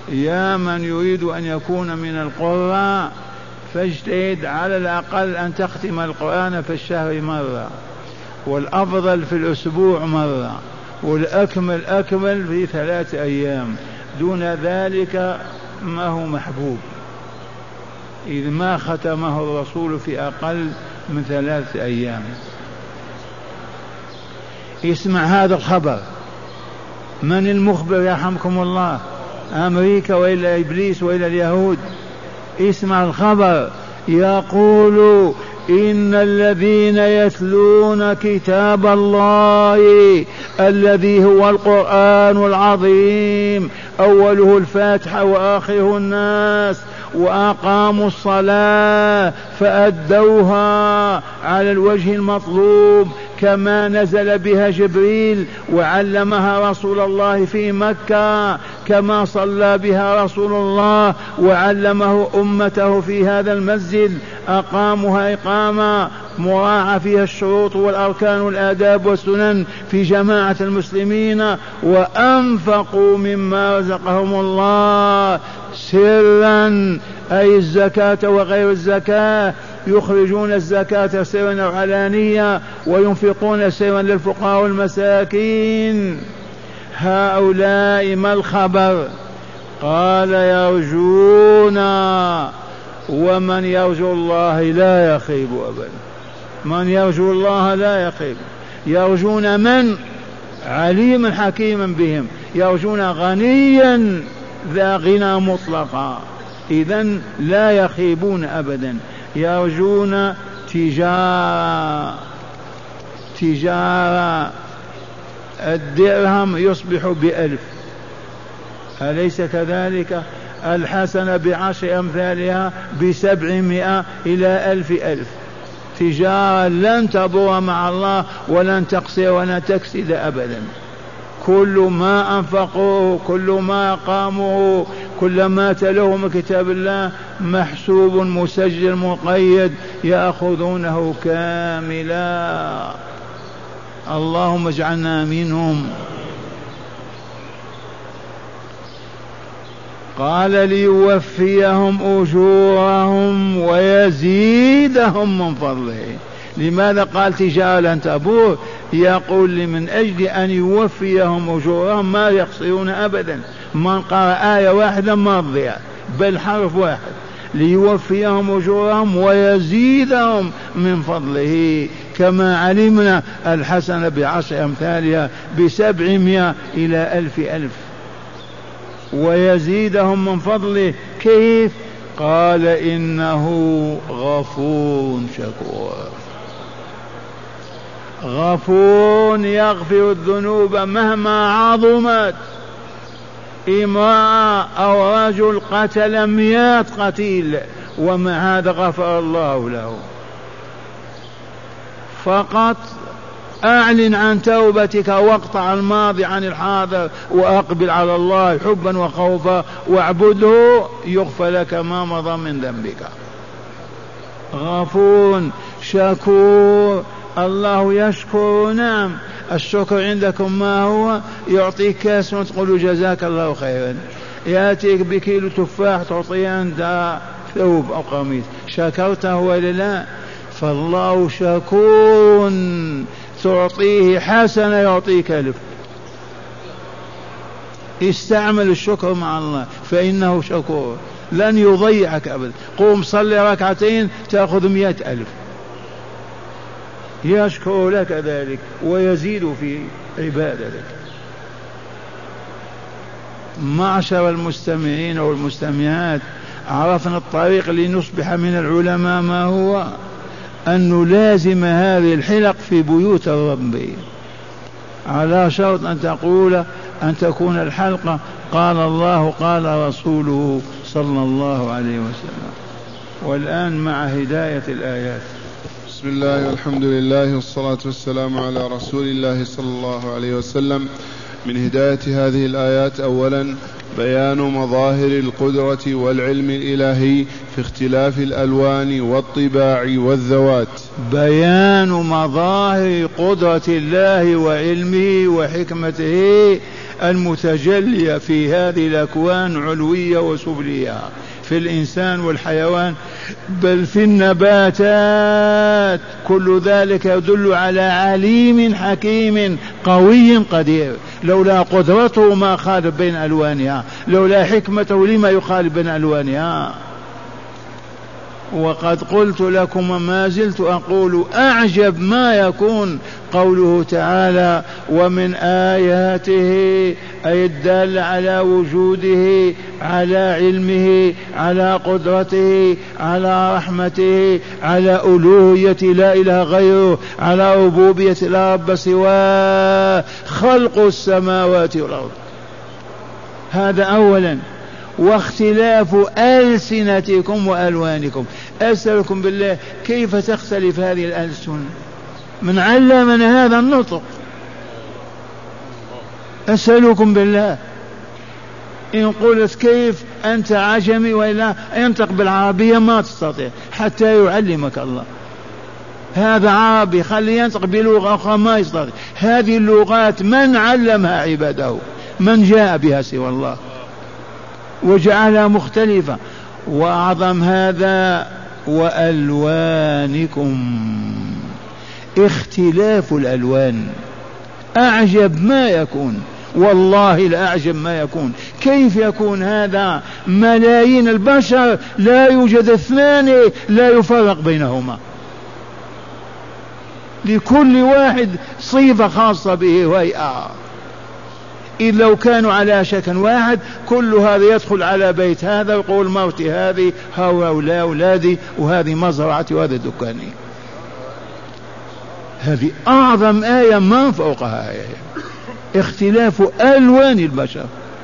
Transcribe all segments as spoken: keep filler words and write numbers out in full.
يا من يريد أن يكون من القراء فاجتهد على الأقل أن تختم القرآن في الشهر مرة، والأفضل في الأسبوع مرة، والأكمل أكمل في ثلاث أيام، دون ذلك ما هو محبوب إذ ما ختمه الرسول في أقل من ثلاث أيام. اسمع هذا الخبر. من المخبر يرحمكم الله؟ أمريكا وإلا إبليس وإلا اليهود؟ اسمع الخبر. يقول إن الذين يتلون كتاب الله الذي هو القرآن العظيم أوله الفاتحة وآخره الناس وأقاموا الصلاة فأدوها على الوجه المطلوب كما نزل بها جبريل وعلمها رسول الله في مكة، كما صلى بها رسول الله وعلمه أمته في هذا المسجد، أقامها إقامة مراعى فيها الشروط والأركان والآداب والسنن في جماعة المسلمين، وأنفقوا مما رزقهم الله سرا أي الزكاة وغير الزكاة، يخرجون الزكاة سرا أو علانية وينفقون سرا للفقراء والمساكين. هؤلاء ما الخبر؟ قال يرجون، ومن يرجو الله لا يخيب أبدا. من يرجو الله لا يخيب. يرجون من؟ عليما حكيما بهم، يرجون غنيا ذا غنى مطلقا، إذن لا يخيبون أبدا. يرجون تجارة تجارة الدرهم يصبح بألف، أليس كذلك؟ الحسنة بعشر أمثالها بسبعمائة إلى ألف ألف. تجارة لن تبور مع الله ولن تقصر ولن تكسد أبدا. كل ما أنفقوه، كل ما قاموا، كل ما تلوه من كتاب الله محسوب مسجل مقيد، يأخذونه كاملا. اللهم اجعلنا منهم. قال ليوفيهم أجورهم ويزيدهم من فضله. لماذا قال تجارة لن تبور؟ يقول من أجل أن يوفيهم أجورهم ما يخسرون أبدا. من قرأ آية واحدة ما تضيع بل حرف واحد. ليوفيهم أجورهم ويزيدهم من فضله، كما علمنا الحسنة بعشر أمثالها بسبعمائة إلى ألف ألف. ويزيدهم من فضله كيف؟ قال إنه غفور شكور. غفور يغفر الذنوب مهما عظمت. امرأة أو رجل قتل مئات قتيل ومع هذا غفر الله له. فقط أعلن عن توبتك واقطع الماضي عن الحاضر وأقبل على الله حبا وخوفا واعبده يغفر لك ما مضى من ذنبك. غفور شكور. الله يشكر. نعم، الشكر عندكم ما هو؟ يعطيك كاس وتقول جزاك الله خيرا، يأتيك بكيلو تفاح تعطيه أنت ثوب أو قميص، شكرته ولا لا؟ فالله شكور، تعطيه حسنة يعطيك ألف. استعمل الشكر مع الله فإنه شكور لن يضيعك أبدا. قوم صلي ركعتين تأخذ مئة ألف. يشكر لك ذلك ويزيد في عبادتك. معشر المستمعين والمستمعات، عرفنا الطريق لنصبح من العلماء ما هو؟ أن نلازم هذه الحلق في بيوت الرب، على شرط أن تقول أن تكون الحلقة قال الله قال رسوله صلى الله عليه وسلم. والآن مع هداية الآيات. بسم الله والحمد لله والصلاة والسلام على رسول الله صلى الله عليه وسلم. من هداية هذه الآيات أولا بيان مظاهر القدرة والعلم الإلهي في اختلاف الألوان والطباع والذوات. بيان مظاهر قدرة الله وعلمه وحكمته المتجلية في هذه الأكوان علوية وسفلية، في الإنسان والحيوان بل في النباتات. كل ذلك يدل على عليم حكيم قوي قدير. لولا قدرته ما خالف بين ألوانها، لولا حكمته لما يخالف بين ألوانها. وقد قلت لكم وما زلت أقول أعجب ما يكون قوله تعالى: ومن آياته، أي الدال على وجوده، على علمه، على قدرته، على رحمته، على ألوهية لا إله غيره، على ربوبية لا رب سواه، خلق السماوات والأرض. هذا أولا. واختلاف ألسنتكم وألوانكم. أسألكم بالله كيف تختلف هذه الألسن؟ من علمنا هذا النطق؟ أسألكم بالله إن قلت كيف أنت عجمي وإلا ينطق بالعربية ما تستطيع حتى يعلمك الله. هذا عربي خلي ينطق بلغة أخرى ما يستطيع. هذه اللغات من علمها عباده؟ من جاء بها سوى الله وجعلها مختلفة. وأعظم هذا وألوانكم، اختلاف الألوان أعجب ما يكون، والله الأعجب ما يكون. كيف يكون هذا؟ ملايين البشر لا يوجد اثنان لا يفرق بينهما، لكل واحد صفة خاصة به وهيئة. إذ لو كانوا على شكل واحد كل هذا يدخل على بيت هذا ويقول مرتي هذه، هؤلاء أولادي، وهذه مزرعتي، وهذا دكاني. هذه أعظم آية ما فوقها آية، اختلاف ألوان البشر.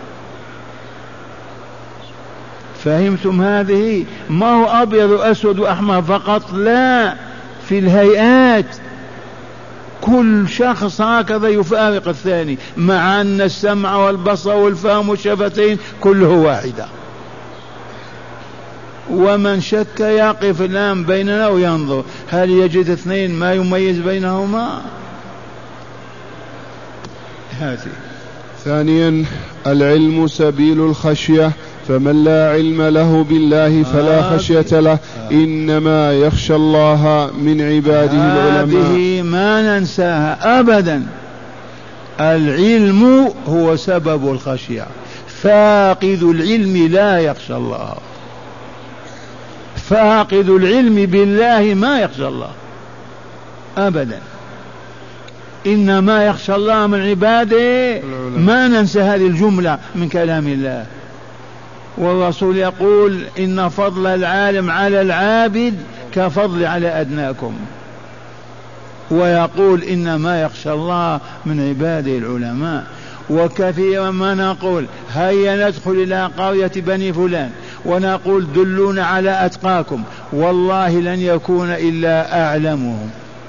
فهمتم؟ هذه ما هو أبيض وأسود وأحمر فقط، لا، في الهيئات كل شخص هكذا يفارق الثاني، مع أن السمع والبصر والفهم والشفتين كله واحدة. ومن شك يقف الآن بيننا وينظر هل يجد اثنين ما يميز بينهما؟ هذه. ثانيا العلم سبيل الخشية، فمن لا علم له بالله فلا خشية له، إنما يخشى الله من عباده العلماء. هذه ما ننساها أبدا. العلم هو سبب الخشية، فاقد العلم لا يخشى الله، فاقد العلم بالله ما يخشى الله أبدا. إنما يخشى الله من عباده. ما ننسى هذه الجملة من كلام الله. والرسول يقول: إن فضل العالم على العابد كفضل على أدناكم. ويقول: إنما يخشى الله من عباده العلماء. وكثيرا ما نقول: هيا ندخل إلى قرية بني فلان ونقول دلونا على أتقاكم، والله لن يكون إلا أعلمهم.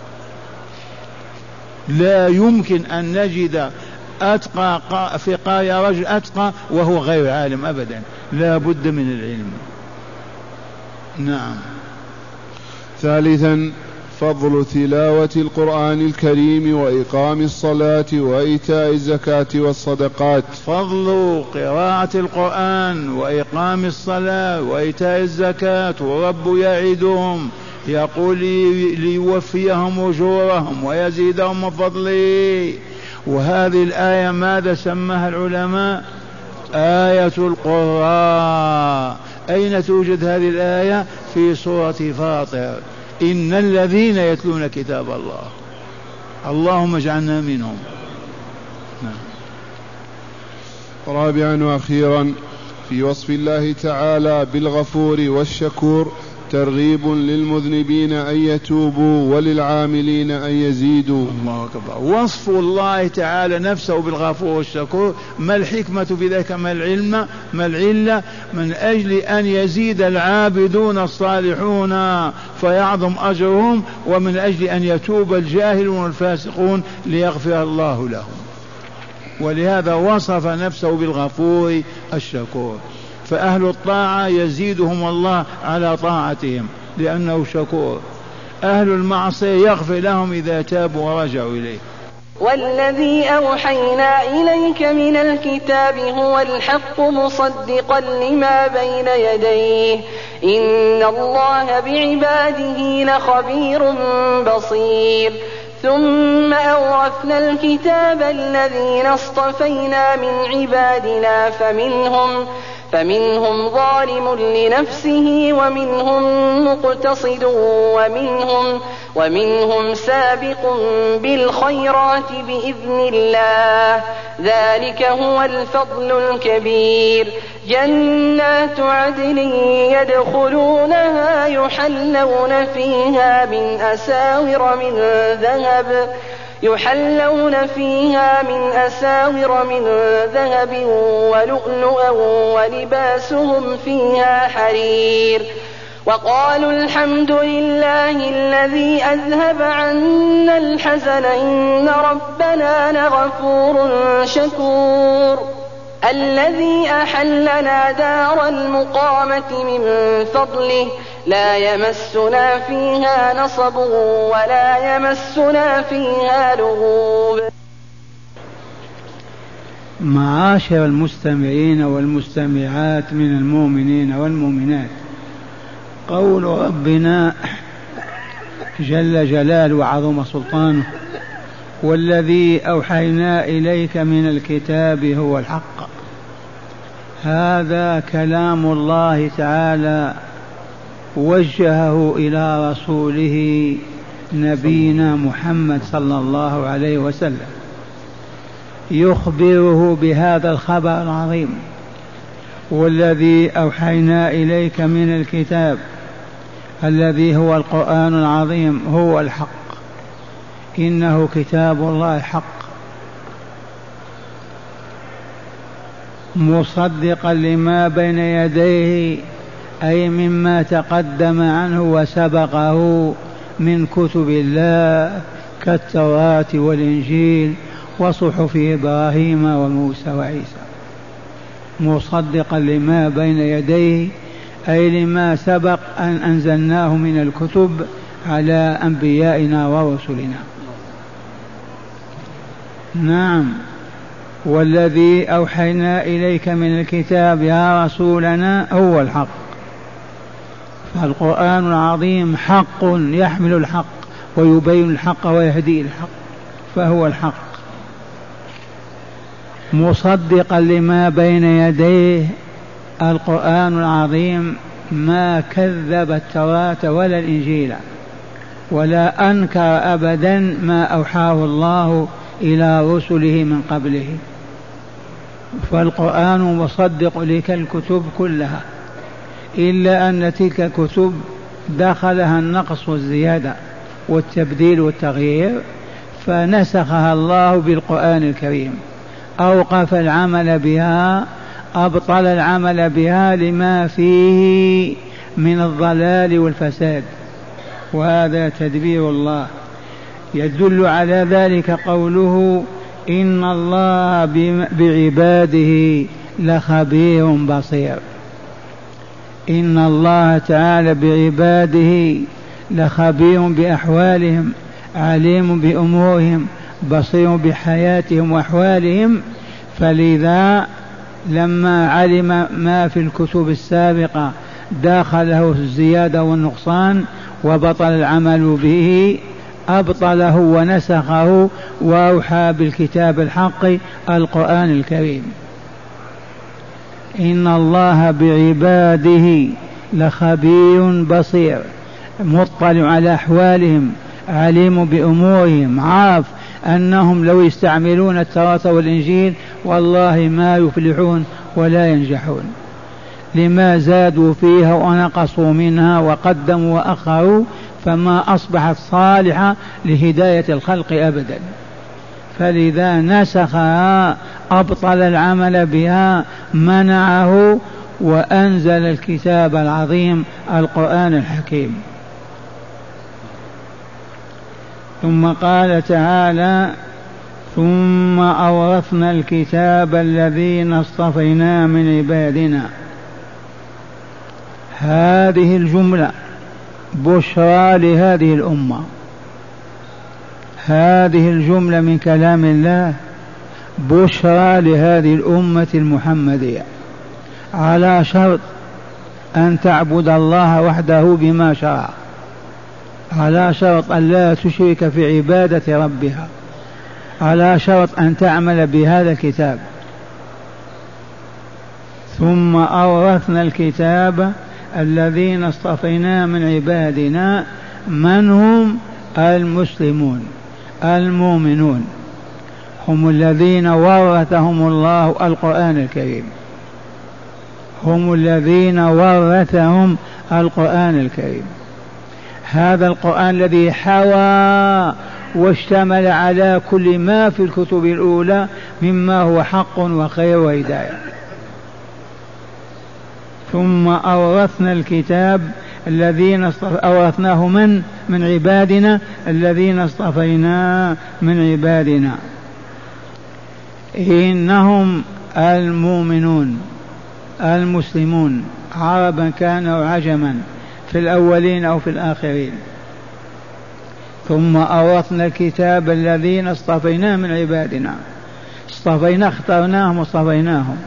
لا يمكن أن نجد أتقى في قرية رجل أتقى وهو غير عالم أبدا، لا بد من العلم. نعم. ثالثا فضل تلاوة القرآن الكريم وإقام الصلاة وإيتاء الزكاة والصدقات. فضل قراءة القرآن وإقام الصلاة وإيتاء الزكاة، ورب يعدهم يقول ليوفيهم أجورهم ويزيدهم من فضله. وهذه الآية ماذا سماها العلماء؟ آية القراء. أين توجد هذه الآية؟ في سورة فاطر: إن الذين يتلون كتاب الله. اللهم اجعلنا منهم. رابعا وأخيرا في وصف الله تعالى بالغفور والشكور ترغيب للمذنبين أن يتوبوا وللعاملين أن يزيدوا. الله أكبر. وصف الله تعالى نفسه بالغفور والشكور، ما الحكمة في ذلك؟ ما العلم؟ ما العلة؟ من أجل أن يزيد العابدون الصالحون فيعظم أجرهم، ومن أجل أن يتوب الجاهلون الفاسقون ليغفر الله لهم. ولهذا وصف نفسه بالغفور الشكور. فأهل الطاعة يزيدهم الله على طاعتهم لأنه شكور. أهل المعصية يغفر لهم إذا تابوا ورجعوا إليه. والذي أوحينا إليك من الكتاب هو الحق مصدقا لما بين يديه إن الله بعباده لخبير بصير ثم أورثنا الكتاب الذين اصطفينا من عبادنا فمنهم فمنهم ظالم لنفسه ومنهم مقتصد ومنهم, ومنهم سابق بالخيرات بإذن الله ذلك هو الفضل الكبير جنات عدن يدخلونها يحلون فيها من أساور من ذهب يحلون فيها من أساور من ذهب ولؤلؤا ولباسهم فيها حرير وقالوا الحمد لله الذي أذهب عنا الحزن إن ربنا لغفور شكور الذي أحلنا دار المقامة من فضله لا يمسنا فيها نصب ولا يمسنا فيها لغوب. معاشر المستمعين والمستمعات من المؤمنين والمؤمنات، قول ربنا جل جلاله وعظم سلطانه والذي أوحينا إليك من الكتاب هو الحق، هذا كلام الله تعالى وجهه إلى رسوله نبينا محمد صلى الله عليه وسلم، يخبره بهذا الخبر العظيم: والذي أوحينا إليك من الكتاب الذي هو القرآن العظيم هو الحق، إنه كتاب الله حق مصدقا لما بين يديه، أي مما تقدم عنه وسبقه من كتب الله كالتوراة والإنجيل وصحف إبراهيم وموسى وعيسى، مصدقا لما بين يديه أي لما سبق أن أنزلناه من الكتب على أنبيائنا ورسلنا. نعم، والذي أوحينا إليك من الكتاب يا رسولنا هو الحق، فالقرآن العظيم حق يحمل الحق ويبين الحق ويهدي الحق، فهو الحق مصدقا لما بين يديه. القرآن العظيم ما كذب التوراة ولا الإنجيل ولا أنكر أبدا ما أوحاه الله إلى رسله من قبله، فالقرآن مصدق لك الكتب كلها، إلا أن تلك الكتب دخلها النقص والزيادة والتبديل والتغيير، فنسخها الله بالقرآن الكريم، أوقف العمل بها، أبطل العمل بها لما فيه من الضلال والفساد، وهذا تدبير الله. يدل على ذلك قوله: إن الله بعباده لخبير بصير. إن الله تعالى بعباده لخبير بأحوالهم، عليم بأمورهم، بصير بحياتهم وأحوالهم. فلذا لما علم ما في الكتب السابقة داخله الزيادة والنقصان وبطل العمل به، أبطله ونسخه وأوحى بالكتاب الحق القرآن الكريم. إن الله بعباده لخبير بصير، مطلع على أحوالهم، عليم بأمورهم، عارف أنهم لو يستعملون التوراة والإنجيل والله ما يفلحون ولا ينجحون، لما زادوا فيها ونقصوا منها وقدموا وأخروا، فما أصبحت صالحة لهداية الخلق أبدا. فلذا نسخها، أبطل العمل بها، منعه، وأنزل الكتاب العظيم القرآن الحكيم. ثم قال تعالى: ثم أورثنا الكتاب الذين اصطفينا من عبادنا. هذه الجملة بشرى لهذه الأمة، هذه الجملة من كلام الله بشرى لهذه الأمة المحمدية، على شرط أن تعبد الله وحده بما شرع، على شرط أن لا تشرك في عبادة ربها، على شرط أن تعمل بهذا الكتاب. ثم أورثنا الكتاب الذين اصطفينا من عبادنا، من هم؟ المسلمون المؤمنون، هم الذين ورثهم الله القرآن الكريم، هم الذين ورثهم القرآن الكريم. هذا القرآن الذي حوى واشتمل على كل ما في الكتب الأولى مما هو حق وخير وهداية. ثم أورثنا الكتاب الذين أورثناه من من عبادنا الذين اصطفينا من عبادنا، إنهم المؤمنون المسلمون، عربا كانوا عجما، في الأولين أو في الآخرين. ثم أورثنا الكتاب الذين اصطفينا من عبادنا، اصطفينا اخترناهم واصطفيناهم.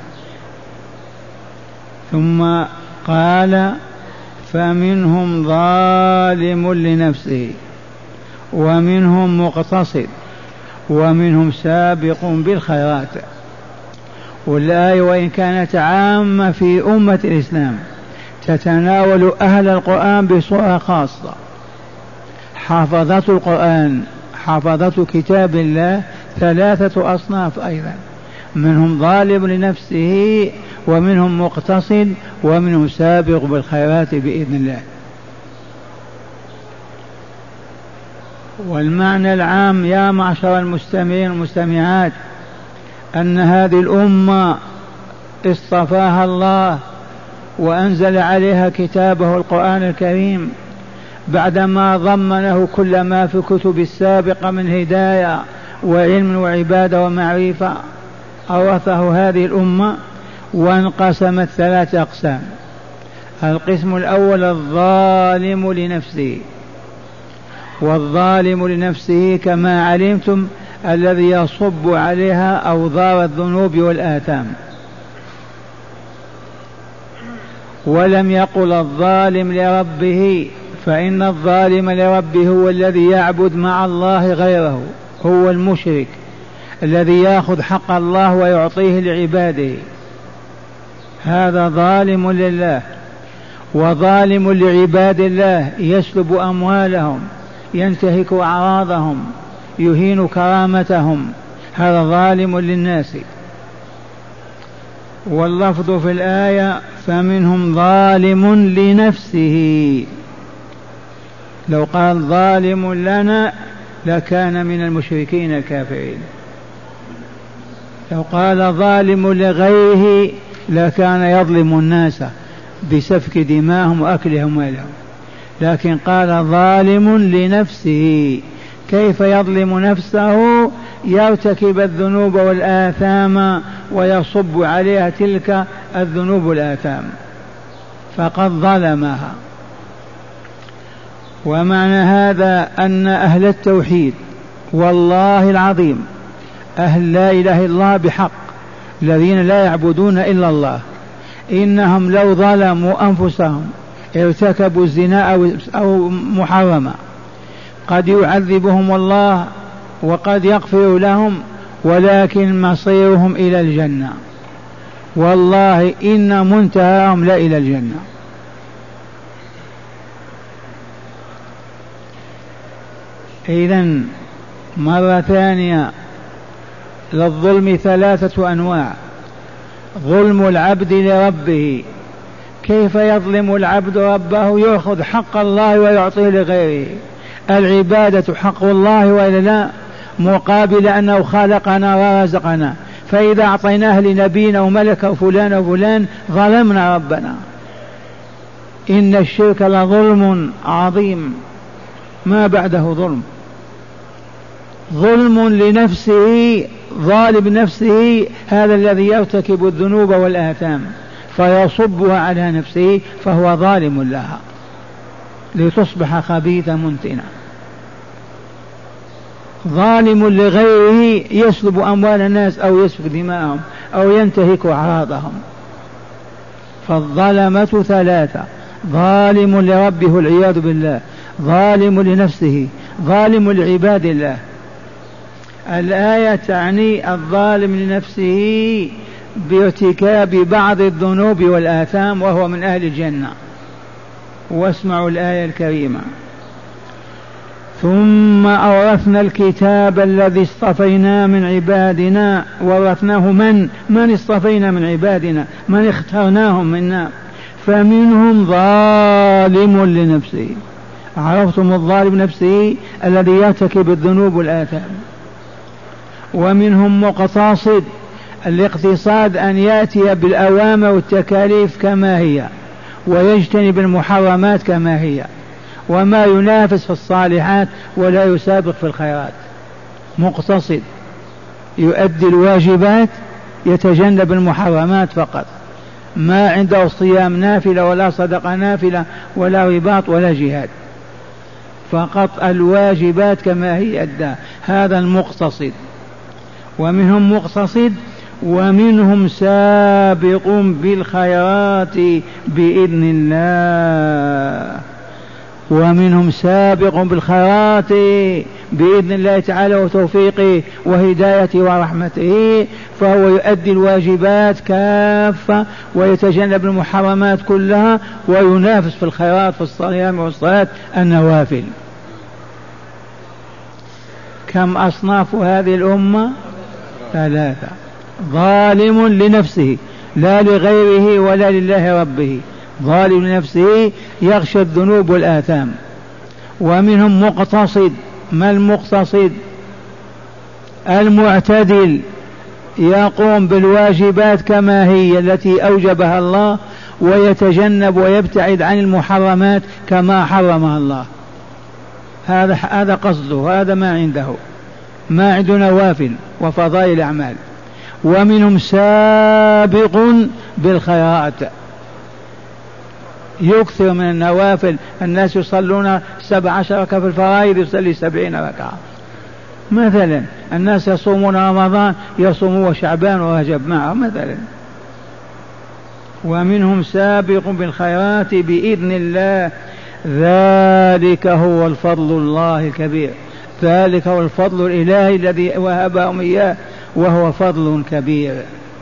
ثم قال فمنهم ظالم لنفسه ومنهم مقتصد ومنهم سابق بالخيرات. والآية وإن كانت عامة في أمة الإسلام تتناول أهل القرآن بصورة خاصة. حافظة القرآن، حافظة كتاب الله ثلاثة أصناف أيضا، منهم ظالم لنفسه ومنهم مقتصد ومنهم سابق بالخيرات بإذن الله. والمعنى العام يا معشر المستمعين والمستمعات أن هذه الأمة اصطفاها الله وأنزل عليها كتابه القرآن الكريم بعدما ضمنه كل ما في الكتب السابقة من هداية وعلم وعبادة ومعرفة. أورثه هذه الأمة وانقسمت ثلاث أقسام. القسم الأول الظالم لنفسه، والظالم لنفسه كما علمتم الذي يصب عليها أوضار الذنوب والآثام. ولم يقل الظالم لربه، فإن الظالم لربه هو الذي يعبد مع الله غيره، هو المشرك الذي يأخذ حق الله ويعطيه لعباده، هذا ظالم لله. وظالم لعباد الله يسلب أموالهم، ينتهك أعراضهم، يهين كرامتهم، هذا ظالم للناس. واللفظ في الآية فمنهم ظالم لنفسه، لو قال ظالم لنا لكان من المشركين الكافرين، لو قال ظالم لغيره لكان يظلم الناس بسفك دماءهم وأكلهم مالهم، لكن قال ظالم لنفسه. كيف يظلم نفسه؟ يرتكب الذنوب والآثام ويصب عليها تلك الذنوب والآثام، فقد ظلمها. ومعنى هذا أن أهل التوحيد والله العظيم أهل لا إله إلا الله بحق، الذين لا يعبدون إلا الله، إنهم لو ظلموا أنفسهم ارتكبوا الزنا أو محرما قد يعذبهم الله وقد يغفر لهم، ولكن مصيرهم إلى الجنة، والله إن منتهاهم لا إلى الجنة. إذن مرة ثانية للظلم ثلاثة أنواع. ظلم العبد لربه، كيف يظلم العبد ربه؟ يأخذ حق الله ويعطيه لغيره. العبادة حق الله وإلا لا؟ مقابل أنه خلقنا ورزقنا، فإذا أعطيناه لنبينا وملك وفلان وفلان ظلمنا ربنا. إن الشرك لظلم عظيم ما بعده ظلم. ظلم لنفسه، ظالم نفسه هذا الذي يرتكب الذنوب والآثام فيصبها على نفسه فهو ظالم لها لتصبح خبيثة منتنة. ظالم لغيره يسلب أموال الناس أو يسفك دماءهم أو ينتهك أعراضهم. فالظلمة ثلاثة: ظالم لربه والعياذ بالله، ظالم لنفسه، ظالم لعباد الله. الآية تعني الظالم لنفسه بارتكاب بعض الذنوب والآثام وهو من أهل الجنة. واسمعوا الآية الكريمة: ثم أورثنا الكتاب الذي اصطفينا من عبادنا. ورثناه من؟ من اصطفينا من عبادنا، من اخترناهم منا. فمنهم ظالم لنفسه. عرفتم الظالم نفسه الذي يرتكب الذنوب والآثام. ومنهم مقتصد. الاقتصاد أن يأتي بالأوامر والتكاليف كما هي ويجتنب المحرمات كما هي، وما ينافس في الصالحات ولا يسابق في الخيرات. مقتصد يؤدي الواجبات يتجنب المحرمات فقط، ما عنده صيام نافلة ولا صدقة نافلة ولا رباط ولا جهاد، فقط الواجبات كما هي أدى. هذا المقتصد. ومنهم مقتصد ومنهم سابق بالخيرات بإذن الله. ومنهم سابق بالخيرات بإذن الله تعالى وتوفيقه وهدايته ورحمته، فهو يؤدي الواجبات كافة ويتجنب المحرمات كلها وينافس في الخيرات في الصيام والصلاة النوافل. كم أصناف هذه الأمة؟ ثلاثة: ظالم لنفسه لا لغيره ولا لله ربه، ظالم لنفسه يخشى الذنوب والآثام. ومنهم مقتصد. ما المقتصد؟ المعتدل، يقوم بالواجبات كما هي التي أوجبها الله ويتجنب ويبتعد عن المحرمات كما حرمها الله. هذا هذا قصده، هذا ما عنده، ما عنده نوافل وفضائل الأعمال. ومنهم سابق بالخيرات، يكثر من النوافل. الناس يصلون سبع عشر ركعة في الفرائض يصلي سبعين ركعة مثلا. الناس يصومون رمضان يصومون شعبان ورجب معه مثلا. ومنهم سابق بالخيرات بإذن الله. ذلك هو الفضل الله الكبير، ذلك هو الفضل الإلهي الذي وهبهم إياه وهو فضل كبير.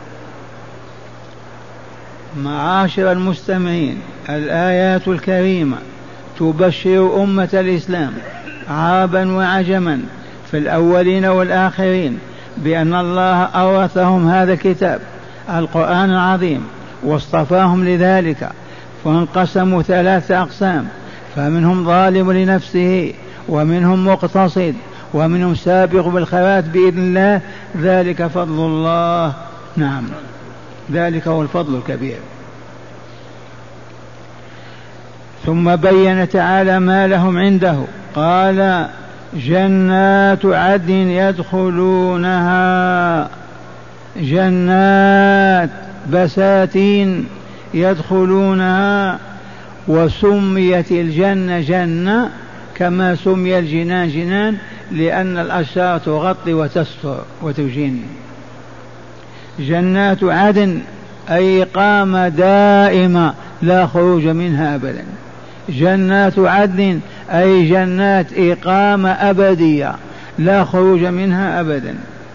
معاشر المستمعين، الآيات الكريمة تبشر أمة الإسلام عربا وعجما في الأولين والآخرين بأن الله أورثهم هذا الكتاب القرآن العظيم واصطفاهم لذلك، فانقسموا ثلاثة أقسام: فمنهم ظالم لنفسه، ومنهم مقتصد، ومنهم سابق بالخيرات بإذن الله. ذلك فضل الله. نعم، ذلك هو الفضل الكبير. ثم بين تعالى ما لهم عنده، قال: جنات عدن يدخلونها، جنات بساتين يدخلونها. وسميت الجنة جنة كما سمي الجنان جنان، لأن الأشجار تغطي وتستر وتجن. جنات عدن أي إقامة دائمة لا خروج منها أبدا. جنات عدن أي جنات إقامة أبدية لا خروج منها أبدا.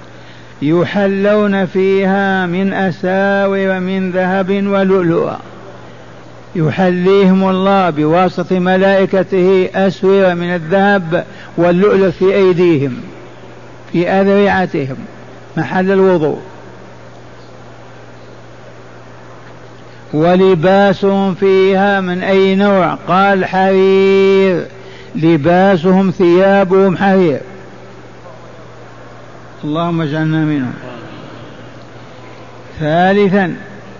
يحلون فيها من أساور من ذهب ولؤلؤا، يحليهم الله بواسطة ملائكته أسور من الذهب واللؤلؤ في أيديهم في أذرعتهم محل الوضوء. ولباسهم فيها من أي نوع؟ قال: حرير، لباسهم ثيابهم حرير. اللهم اجعلنا منهم. ثالثا: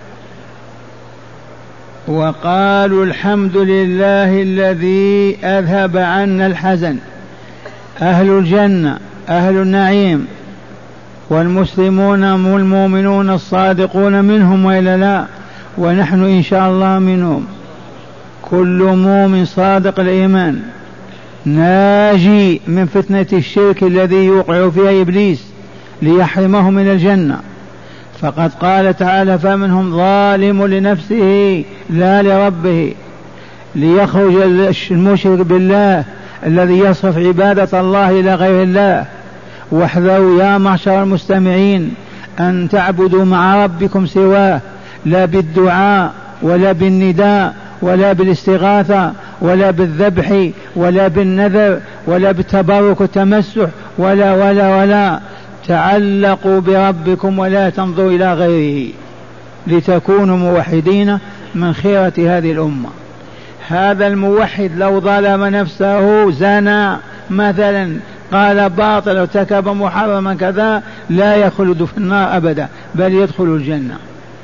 وقالوا الحمد لله الذي أذهب عنا الحزن. أهل الجنة أهل النعيم والمسلمون والمؤمنون الصادقون منهم وإلا لا، ونحن إن شاء الله منهم. كل مؤمن صادق الإيمان ناجي من فتنة الشرك الذي يوقع فيها إبليس ليحرمه من الجنة. فقد قال تعالى فمنهم ظالم لنفسه لا لربه، ليخرج المشرك بالله الذي يصرف عبادة الله إلى غير الله. واحذروا يا معشر المستمعين أن تعبدوا مع ربكم سواه، لا بالدعاء ولا بالنداء ولا بالاستغاثة ولا بالذبح ولا بالنذر ولا بالتبرك والتمسح ولا ولا ولا تعلقوا بربكم ولا تنظروا إلى غيره لتكونوا موحدين من خيرة هذه الأمة. هذا الموحد لو ظلم نفسه زنى مثلا قال باطل ارتكب محرما كذا لا يخلد في النار أبدا بل يدخل الجنة.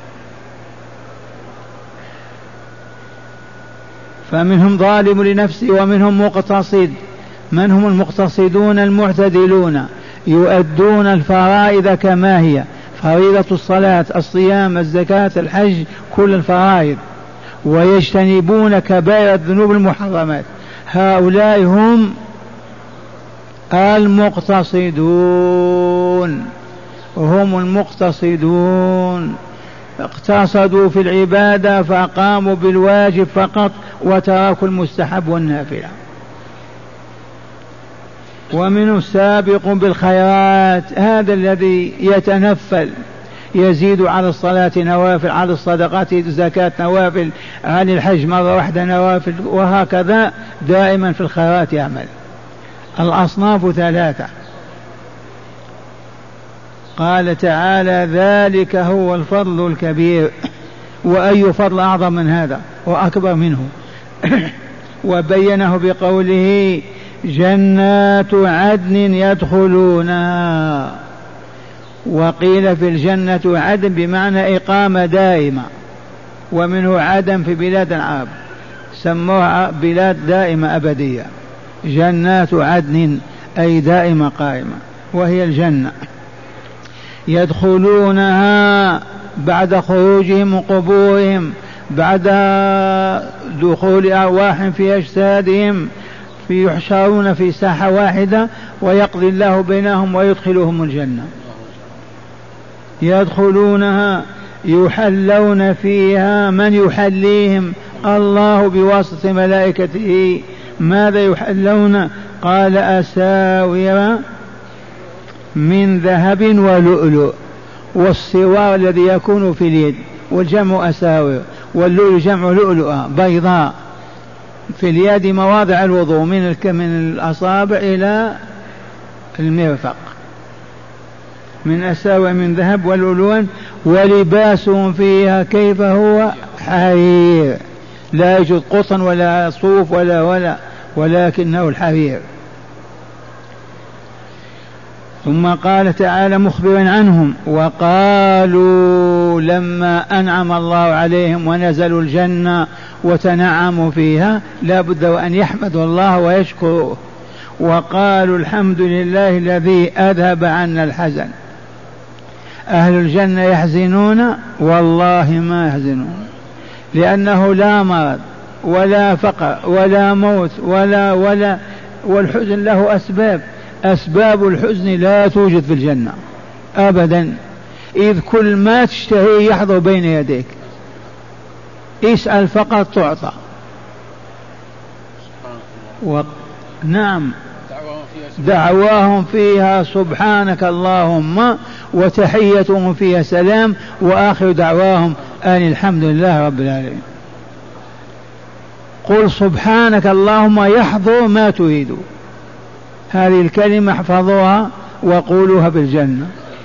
فمنهم ظالم لنفسه ومنهم مقتصد. من هم المقتصدون؟ المعتدلون يؤدون الفرائض كما هي، فريضة الصلاة الصيام الزكاة الحج كل الفرائض، ويجتنبون كبائر الذنوب المحرمات. هؤلاء هم المقتصدون، هم المقتصدون اقتصدوا في العبادة فقاموا بالواجب فقط وتركوا المستحب والنافلة. ومنه السابق بالخيرات، هذا الذي يتنفل يزيد على الصلاة نوافل، على الصدقات زكاة نوافل، عن الحج مرة واحدة نوافل، وهكذا دائما في الخيرات يعمل. الأصناف ثلاثة. قال تعالى ذلك هو الفضل الكبير. وأي فضل أعظم من هذا وأكبر منه؟ وبينه بقوله جنات عدن يدخلونها. وقيل في الجنة عدن بمعنى إقامة دائمة، ومنه عدن في بلاد العرب سموها بلاد دائمة أبدية. جنات عدن أي دائمة قائمة، وهي الجنة. يدخلونها بعد خروجهم من قبورهم، بعد دخول أرواح في أجسادهم، في يحشرون في ساحة واحدة ويقضي الله بينهم ويدخلهم الجنة. يدخلونها يحلون فيها، من يحليهم؟ الله بواسطة ملائكته. ماذا يحلون؟ قال أساور من ذهب ولؤلؤ. والسوار الذي يكون في اليد، والجمع أساور، واللؤلؤ جمع لؤلؤة بيضاء في اليد مواضع الوضوء من من الأصابع إلى المرفق، من أساور من ذهب ولؤلؤا. ولباسهم فيها كيف هو؟ حرير، لا يوجد قطن ولا صوف ولا ولا ولكنه الحرير. ثم قال تعالى مخبرا عنهم وقالوا لما أنعم الله عليهم ونزلوا الجنة وتنعموا فيها لا بد وأن يحمدوا الله ويشكروه. وقالوا الحمد لله الذي أذهب عنا الحزن. أهل الجنة يحزنون؟ والله ما يحزنون، لأنه لا مرض ولا فقر ولا موت ولا ولا والحزن له أسباب. أسباب الحزن لا توجد في الجنة أبدا، إذ كل ما تشتهي يحضر بين يديك، اسأل فقط تعطى. و... نعم دعواهم فيها سبحانك اللهم وتحيتهم فيها سلام وآخر دعواهم أن الحمد لله رب العالمين. قل سبحانك اللهم يحضر ما تريد. هذه الكلمة احفظوها وقولوها بالجنة.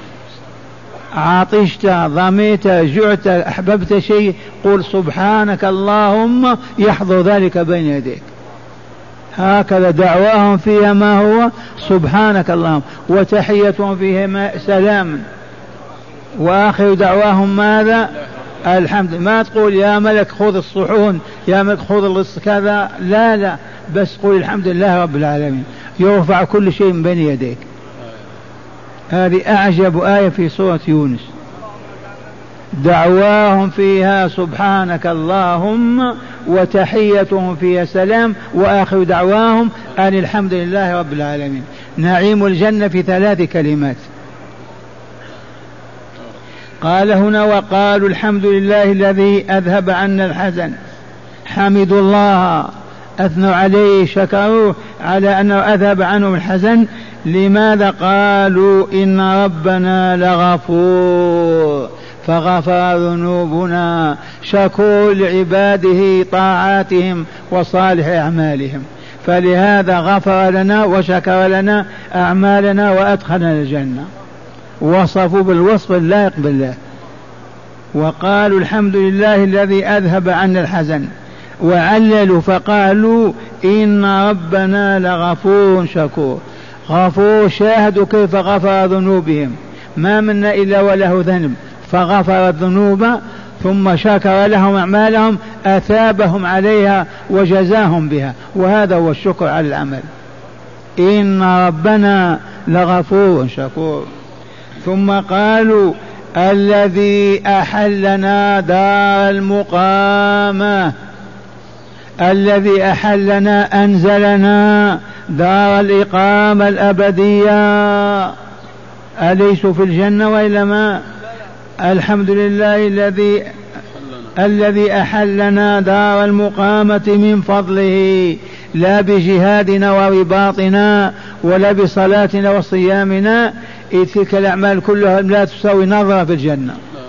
عطشت ضميت جعت أحببت شيء قل سبحانك اللهم يحضر ذلك بين يديك. هكذا دعواهم فيها ما هو سبحانك اللهم وتحيتهم فيها سلام وآخر دعواهم ماذا؟ الحمد. ما تقول يا ملك خذ الصحون يا ملك خذ كذا، لا لا، بس قول الحمد لله رب العالمين، يرفع كل شيء من بين يديك. هذه أعجب آية في سورة يونس. دعواهم فيها سبحانك اللهم وتحيتهم فيها سلام وآخر دعواهم أن الحمد لله رب العالمين. نعيم الجنة في ثلاث كلمات. قال هنا وقالوا الحمد لله الذي أذهب عنا الحزن. حمدوا الله، أثنوا عليه، شكروه على أنه أذهب عنهم الحزن. لماذا؟ قالوا إن ربنا لغفور فغفر ذنوبنا، شكور لعباده طاعاتهم وصالح أعمالهم، فلهذا غفر لنا وشكر لنا أعمالنا وأدخلنا الجنة. وصفوا بالوصف اللائق بالله. وقالوا الحمد لله الذي أذهب عنا الحزن، وعللوا فقالوا إن ربنا لغفور شكور. غفور، شاهدوا كيف غفر ذنوبهم، ما منا إلا وله ذنب فغفر الذنوب ثم شكر لهم أعمالهم أثابهم عليها وجزاهم بها، وهذا هو الشكر على العمل. إن ربنا لغفور شكور. ثم قالوا الذي أحلنا دار المقامة، الذي أحلنا أنزلنا دار الإقامة الأبدية. أليسوا في الجنة وإلا ما؟ الحمد لله الذي الذي أحلنا دار المقامة من فضله، لا بجهادنا ورباطنا ولا بصلاتنا وصيامنا، إذ تلك الأعمال كلها لا تساوي نظرة في الجنة.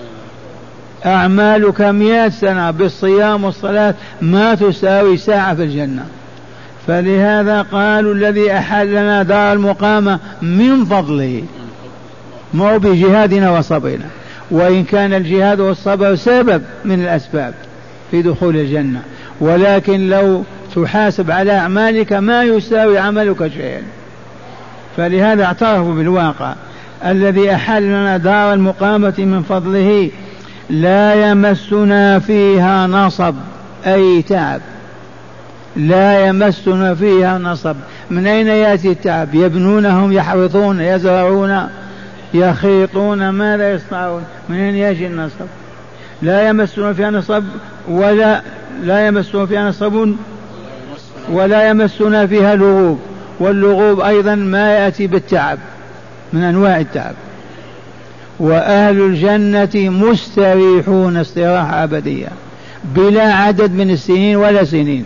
أعمالك مئة سنة بالصيام والصلاة ما تساوي ساعة في الجنة. فلهذا قالوا الذي أحلنا دار المقامة من فضله، مو بجهادنا وصبرنا، وإن كان الجهاد والصبر سبب من الأسباب في دخول الجنة، ولكن لو تحاسب على أعمالك ما يساوي عملك شيئا. فلهذا اعترفوا بالواقع. الذي أحلنا دار المقامة من فضله لا يمسنا فيها نصب، أي تعب، لا يمسنا فيها نصب. من أين يأتي التعب؟ يبنونهم، يحرثون، يزرعون، يخيطون، ماذا يصنعون؟ من أين يأتي النصب؟ لا يمسنا فيها نصب ولا لا يمسنا فيها نصب ولا يمسنا فيها لغوب، واللغوب أيضا ما يأتي بالتعب من أنواع التعب. وأهل الجنة مستريحون استراحة أبدية بلا عدد من السنين ولا سنين.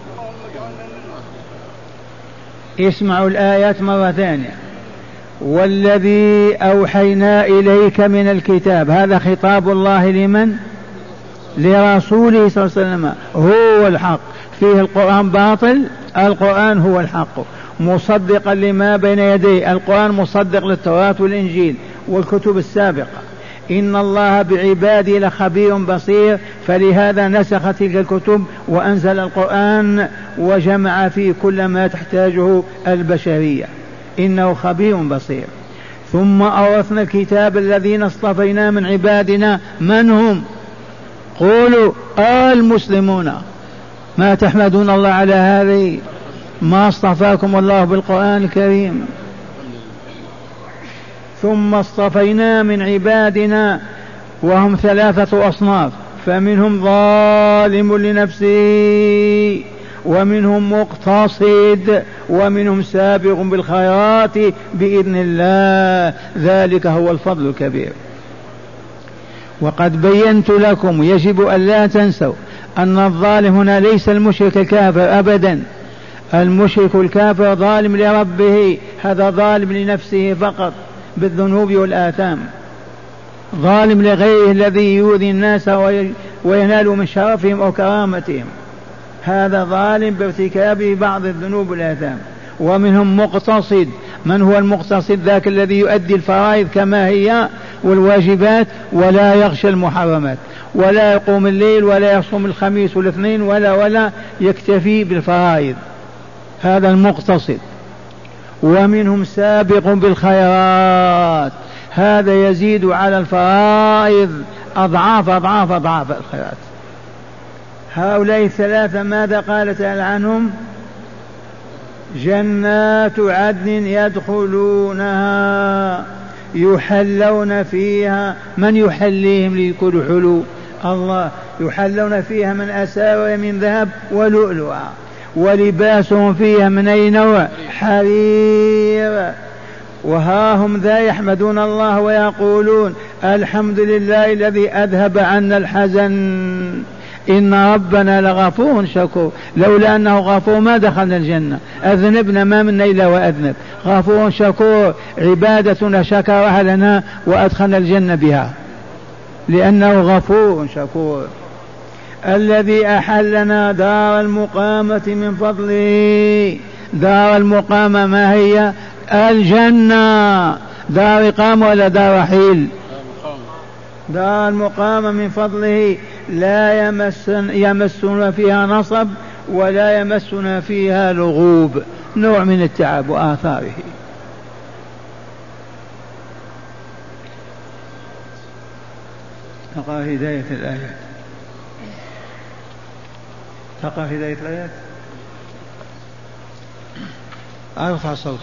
اسمعوا الآيات مرة ثانية. والذي أوحينا إليك من الكتاب، هذا خطاب الله لمن؟ لرسوله صلى الله عليه وسلم. هو الحق، فيه القرآن باطل، القرآن هو الحق، مصدقا لما بين يديه. القرآن مصدق للتوراة والإنجيل والكتب السابقة. إن الله بعباده لخبير بصير، فلهذا نسخ تلك الكتب وأنزل القرآن وجمع فيه كل ما تحتاجه البشرية، إنه خبير بصير. ثم أورثنا الكتاب الذين اصطفينا من عبادنا. من هم؟ قولوا المسلمون. ما تحمدون الله على هذه؟ ما اصطفاكم الله بالقرآن الكريم. ثم اصطفينا من عبادنا، وهم ثلاثة أصناف، فمنهم ظالم لنفسه، ومنهم مقتصد، ومنهم سابق بالخيرات بإذن الله، ذلك هو الفضل الكبير. وقد بينت لكم، يجب أن لا تنسوا أن الظالم هنا ليس المشرك الكافر أبدا. المشرك الكافر ظالم لربه، هذا ظالم لنفسه فقط بالذنوب والآثام. ظالم لغيره الذي يؤذي الناس وينال من شرفهم أو كرامتهم، هذا ظالم بارتكاب بعض الذنوب والآثام. ومنهم مقتصد. من هو المقتصد؟ ذاك الذي يؤدي الفرائض كما هي والواجبات ولا يغشى المحرمات، ولا يقوم الليل ولا يصوم الخميس والاثنين ولا ولا يكتفي بالفرائض، هذا المقتصد. ومنهم سابق بالخيرات، هذا يزيد على الفرائض أضعاف أضعاف أضعاف الخيرات. هؤلاء الثلاثة ماذا قال تعالى عنهم؟ جنات عدن يدخلونها يحلون فيها، من يحليهم ليكونوا حلو؟ الله. يحلون فيها من أساور من ذهب ولؤلؤا، ولباسهم فيها من أي نوع؟ حرير. وها هم ذا يحمدون الله ويقولون الحمد لله الذي أذهب عنا الحزن إن ربنا لغفور شكور. لولا أنه غفور ما دخلنا الجنة، أذنبنا ما منا إلا وأذنب. غفور شكور، عبادتنا شكرها لنا وأدخلنا الجنة بها لأنه غفور شكور. الذي أحلنا دار المقامة من فضله. دار المقامة ما هي؟ الجنة. دار إقامة ولا دار رحيل؟ دار المقامة من فضله، لا يمسن يمسنا فيها نصب ولا يمسنا فيها لغوب، نوع من التعب وآثاره. تقرأ هداية الآيات. تقرأ هداية الآيات. ارفع صوتك.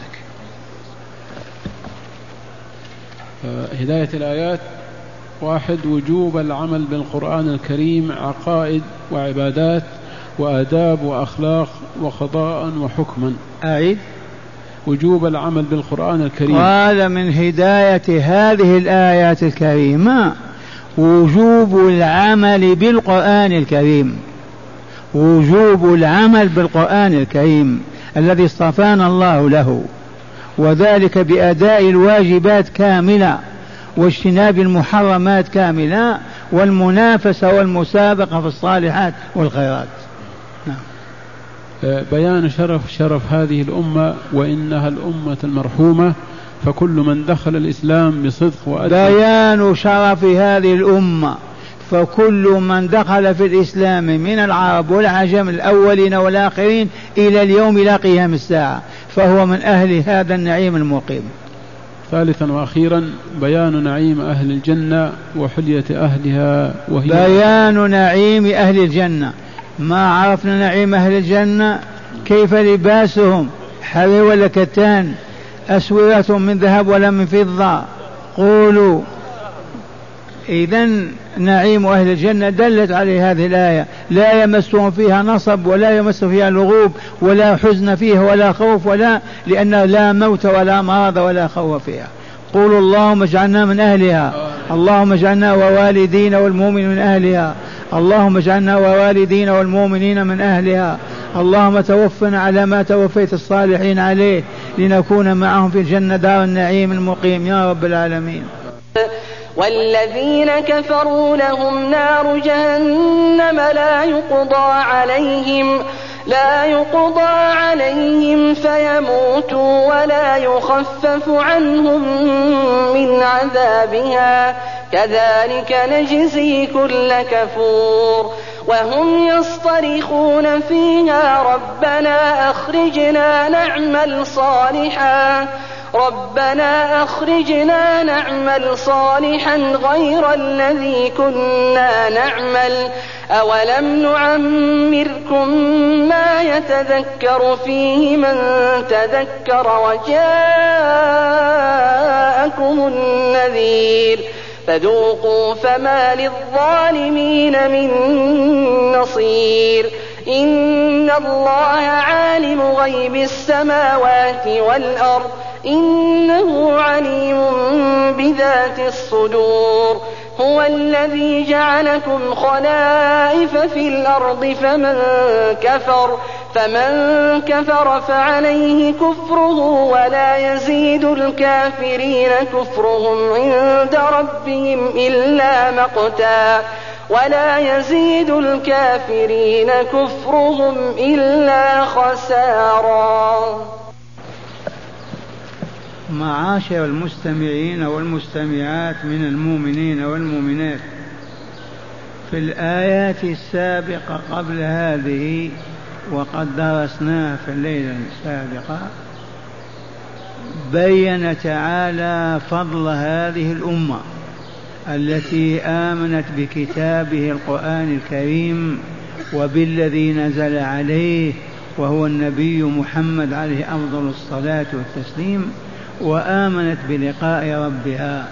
هداية الآيات: واحد، وجوب العمل بالقرآن الكريم عقائد وعبادات وآداب وأخلاق وقضاء وحكما. أعيد. وجوب العمل بالقرآن الكريم. قال من هداية هذه الآيات الكريمة وجوب العمل بالقرآن الكريم. وجوب العمل بالقرآن الكريم الذي اصطفانا الله له، وذلك بأداء الواجبات كاملة واجتناب المحرمات كاملة والمنافسة والمسابقة في الصالحات والخيرات. نعم. بيان شرف شرف هذه الأمة وإنها الأمة المرحومة، فكل من دخل الإسلام بصدق وأدب. بيان شرف هذه الأمة، فكل من دخل في الإسلام من العرب والعجم الأولين والآخرين إلى اليوم إلى قيام الساعة فهو من أهل هذا النعيم المقيم. ثالثا وأخيرا بيان نعيم أهل الجنة وحلية أهلها، وهي بيان نعيم أهل الجنة. ما عرفنا نعيم أهل الجنة؟ كيف لباسهم؟ حرير ولا كتان؟ أسورة من ذهب ولا من فضة؟ قولوا. إذن نعيم أهل الجنة دلت عليه هذه الآية، لا يمسهم فيها نصب ولا يمس فيها لغوب ولا حزن فيها ولا خوف، ولا لأن لا موت ولا مرض ولا خوف فيها. قولوا اللهم اجعلنا من أهلها، اللهم اجعلنا ووالدين والمؤمنين من أهلها، اللهم اجعلنا ووالدين والمؤمنين من أهلها، اللهم توفنا على ما توفيت الصالحين عليه لنكون معهم في الجنة دار النعيم المقيم يا رب العالمين. والذين كفروا لهم نار جهنم لا يقضى عليهم لا يقضى عليهم فيموتوا ولا يخفف عنهم من عذابها كذلك نجزي كل كفور. وهم يصطرخون فيها ربنا أخرجنا نعمل صالحا ربنا أخرجنا نعمل صالحا غير الذي كنا نعمل أولم نعمركم ما يتذكر فيه من تذكر وجاءكم النذير فذوقوا فما للظالمين من نصير. إن الله عالم غيب السماوات والأرض إنه عليم بذات الصدور. هو الذي جعلكم خلائف في الأرض فمن كفر فمن كفر فعليه كفره ولا يزيد الكافرين كفرهم عند ربهم إلا مقتا ولا يزيد الكافرين كفرهم إلا خسارا. معاشر المستمعين والمستمعات من المؤمنين والمؤمنات، في الآيات السابقة قبل هذه وقد درسناها في الليلة السابقة بين تعالى فضل هذه الأمة التي آمنت بكتابه القرآن الكريم وبالذي نزل عليه وهو النبي محمد عليه أفضل الصلاة والتسليم، وآمنت بلقاء ربها.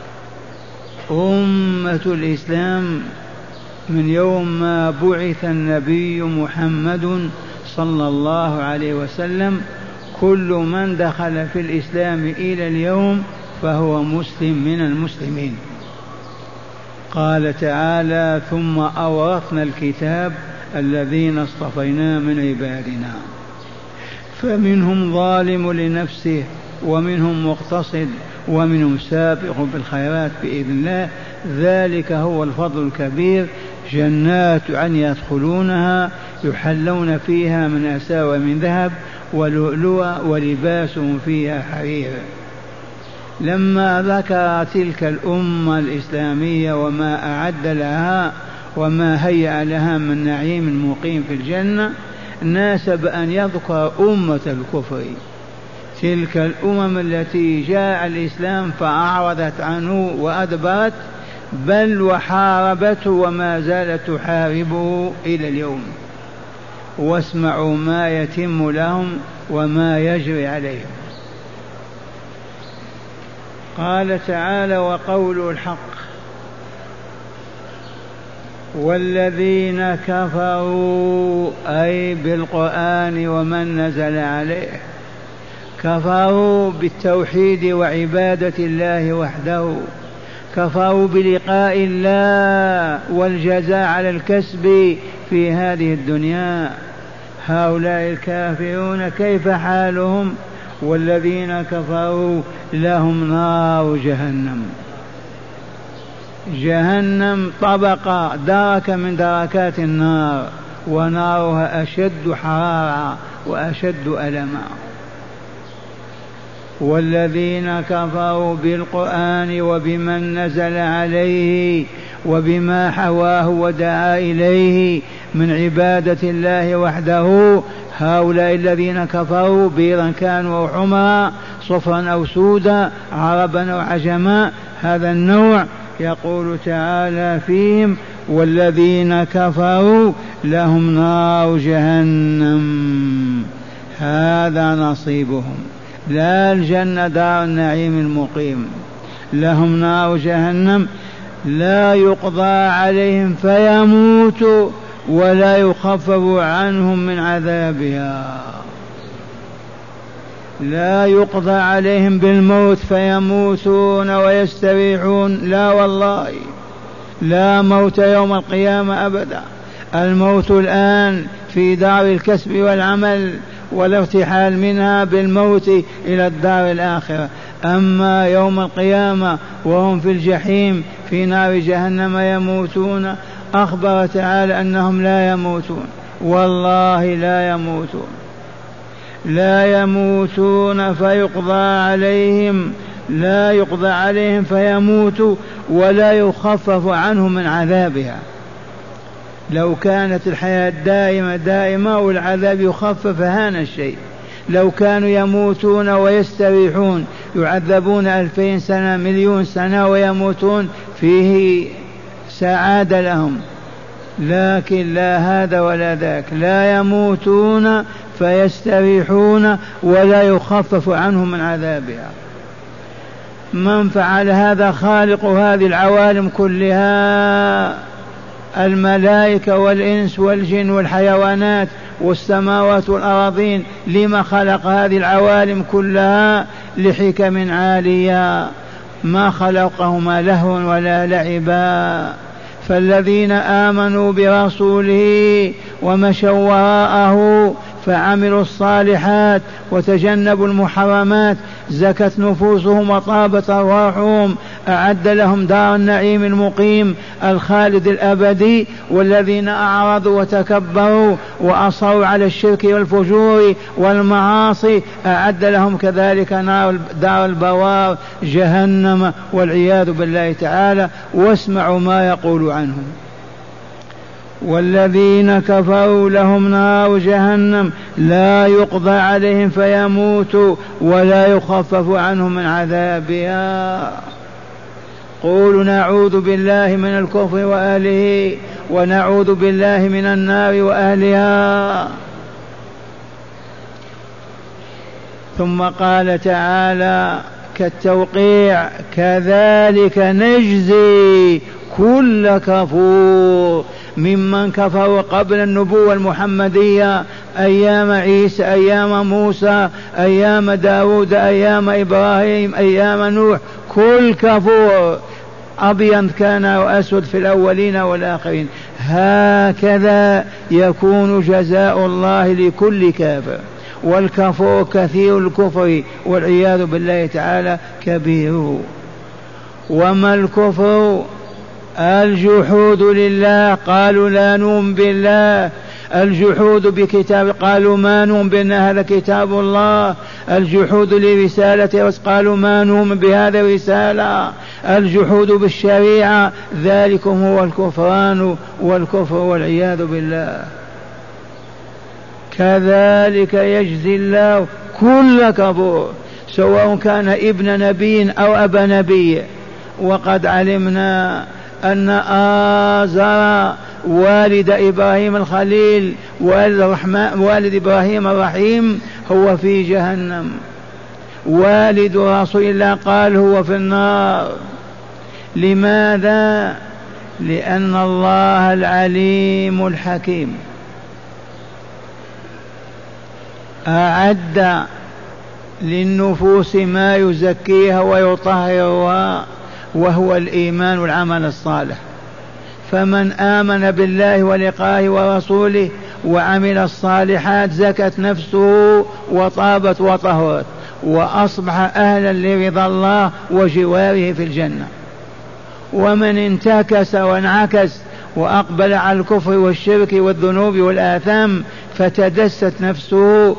أمة الإسلام من يوم ما بعث النبي محمد صلى الله عليه وسلم كل من دخل في الإسلام إلى اليوم فهو مسلم من المسلمين. قال تعالى: ثم أورثنا الكتاب الذين اصطفينا من عبادنا فمنهم ظالم لنفسه ومنهم مقتصد ومنهم سابق بالخيرات بإذن الله. ذلك هو الفضل الكبير. جنات عن يدخلونها يحلون فيها من أساور من ذهب ولؤلؤا ولباسهم فيها حرير. لما ذكر تلك الأمة الإسلامية وما أعد لها وما هيأ لها من نعيم مقيم في الجنة ناسب أن يذكر أمة الكفر، تلك الأمم التي جاء الإسلام فأعرضت عنه وأدبرت بل وحاربته وما زالت تحاربه إلى اليوم. واسمعوا ما يتم لهم وما يجري عليهم. قال تعالى: وقول الحق والذين كفروا أي بالقرآن ومن نزل عليه كفروا بالتوحيد وعبادة الله وحده، كفروا بلقاء الله والجزاء على الكسب في هذه الدنيا. هؤلاء الكافرون كيف حالهم؟ والذين كفروا لهم نار جهنم. جهنم طبقة دركة من دركات النار، ونارها أشد حرارة وأشد ألما. والذين كفروا بالقرآن وبمن نزل عليه وبما حواه ودعا إليه من عبادة الله وحده، هؤلاء الذين كفروا بيضا كانوا أو حمرا، صفرا أو سودا، عربا أو عجما، هذا النوع يقول تعالى فيهم: والذين كفروا لهم نار جهنم هذا نصيبهم. لا الجنة دار النعيم المقيم، لهم نار جهنم لا يقضى عليهم فيموتوا ولا يخفف عنهم من عذابها. لا يقضى عليهم بالموت فيموتون ويستريحون، لا والله، لا موت يوم القيامة أبدا. الموت الآن في دار الكسب والعمل والارتحال منها بالموت إلى الدار الآخرة. أما يوم القيامة وهم في الجحيم في نار جهنم يموتون. أخبر تعالى أنهم لا يموتون، والله لا يموتون، لا يموتون فيقضى عليهم، لا يقضى عليهم فيموتوا ولا يخفف عنهم من عذابها. لو كانت الحياة دائمة دائمة والعذاب يخفف هان الشيء. لو كانوا يموتون ويستريحون يعذبون ألفين سنة مليون سنة ويموتون فيه سعادة لهم، لكن لا هذا ولا ذاك، لا يموتون فيستريحون ولا يخفف عنهم من عذابها. من فعل هذا خالق هذه العوالم كلها، الملائكة والإنس والجن والحيوانات والسماوات والأراضين. لما خلق هذه العوالم كلها؟ لحكم عالية، ما خلقهما لهوا ولا لعبا. فالذين آمنوا برسوله ومشوا وراءه فعملوا الصالحات وتجنبوا المحرمات زكت نفوسهم وطابت أرواحهم، أعد لهم دار النعيم المقيم الخالد الأبدي. والذين أعرضوا وتكبروا وأصروا على الشرك والفجور والمعاصي أعد لهم كذلك نار دار البوار جهنم والعياذ بالله تعالى. واسمعوا ما يقول عنهم: والذين كفروا لهم نار جهنم لا يقضى عليهم فيموتوا ولا يخفف عنهم من عذابها. قولوا نعوذ بالله من الكفر وأهله ونعوذ بالله من النار وأهلها. ثم قال تعالى كالتوقيع كذلك نجزي كل كفور ممن كفروا قبل النبوة المحمدية أيام عيسى أيام موسى أيام داود أيام إبراهيم أيام نوح، كل كفور أبيض كان أو أسود في الأولين والآخرين. هكذا يكون جزاء الله لكل كافر، والكفور كثير الكفر والعياذ بالله تعالى كبير. وما الكفر؟ الجحود لله، قالوا لا نؤمن بالله. الجحود بكتاب، قالوا ما نؤمن بأن هذا كتاب الله. الجحود لرسالته، قالوا ما نؤمن بهذا الرسالة. الجحود بالشريعة، ذلكم هو الكفران والكفر والعياذ بالله. كذلك يجزي الله كل كفور، سواء كان ابن نبي أو أبا نبي. وقد علمنا أن آزر والد إبراهيم الخليل والد, الرحمن والد إبراهيم الرحيم هو في جهنم، والد رسول الله قال هو في النار. لماذا؟ لأن الله العليم الحكيم أعد للنفوس ما يزكيها ويطهرها، وهو الإيمان والعمل الصالح. فمن آمن بالله ولقائه ورسوله وعمل الصالحات زكت نفسه وطابت وطهرت، وأصبح أهلا لرضا الله وجواره في الجنة. ومن انتكس وانعكس وأقبل على الكفر والشرك والذنوب والآثام فتدست نفسه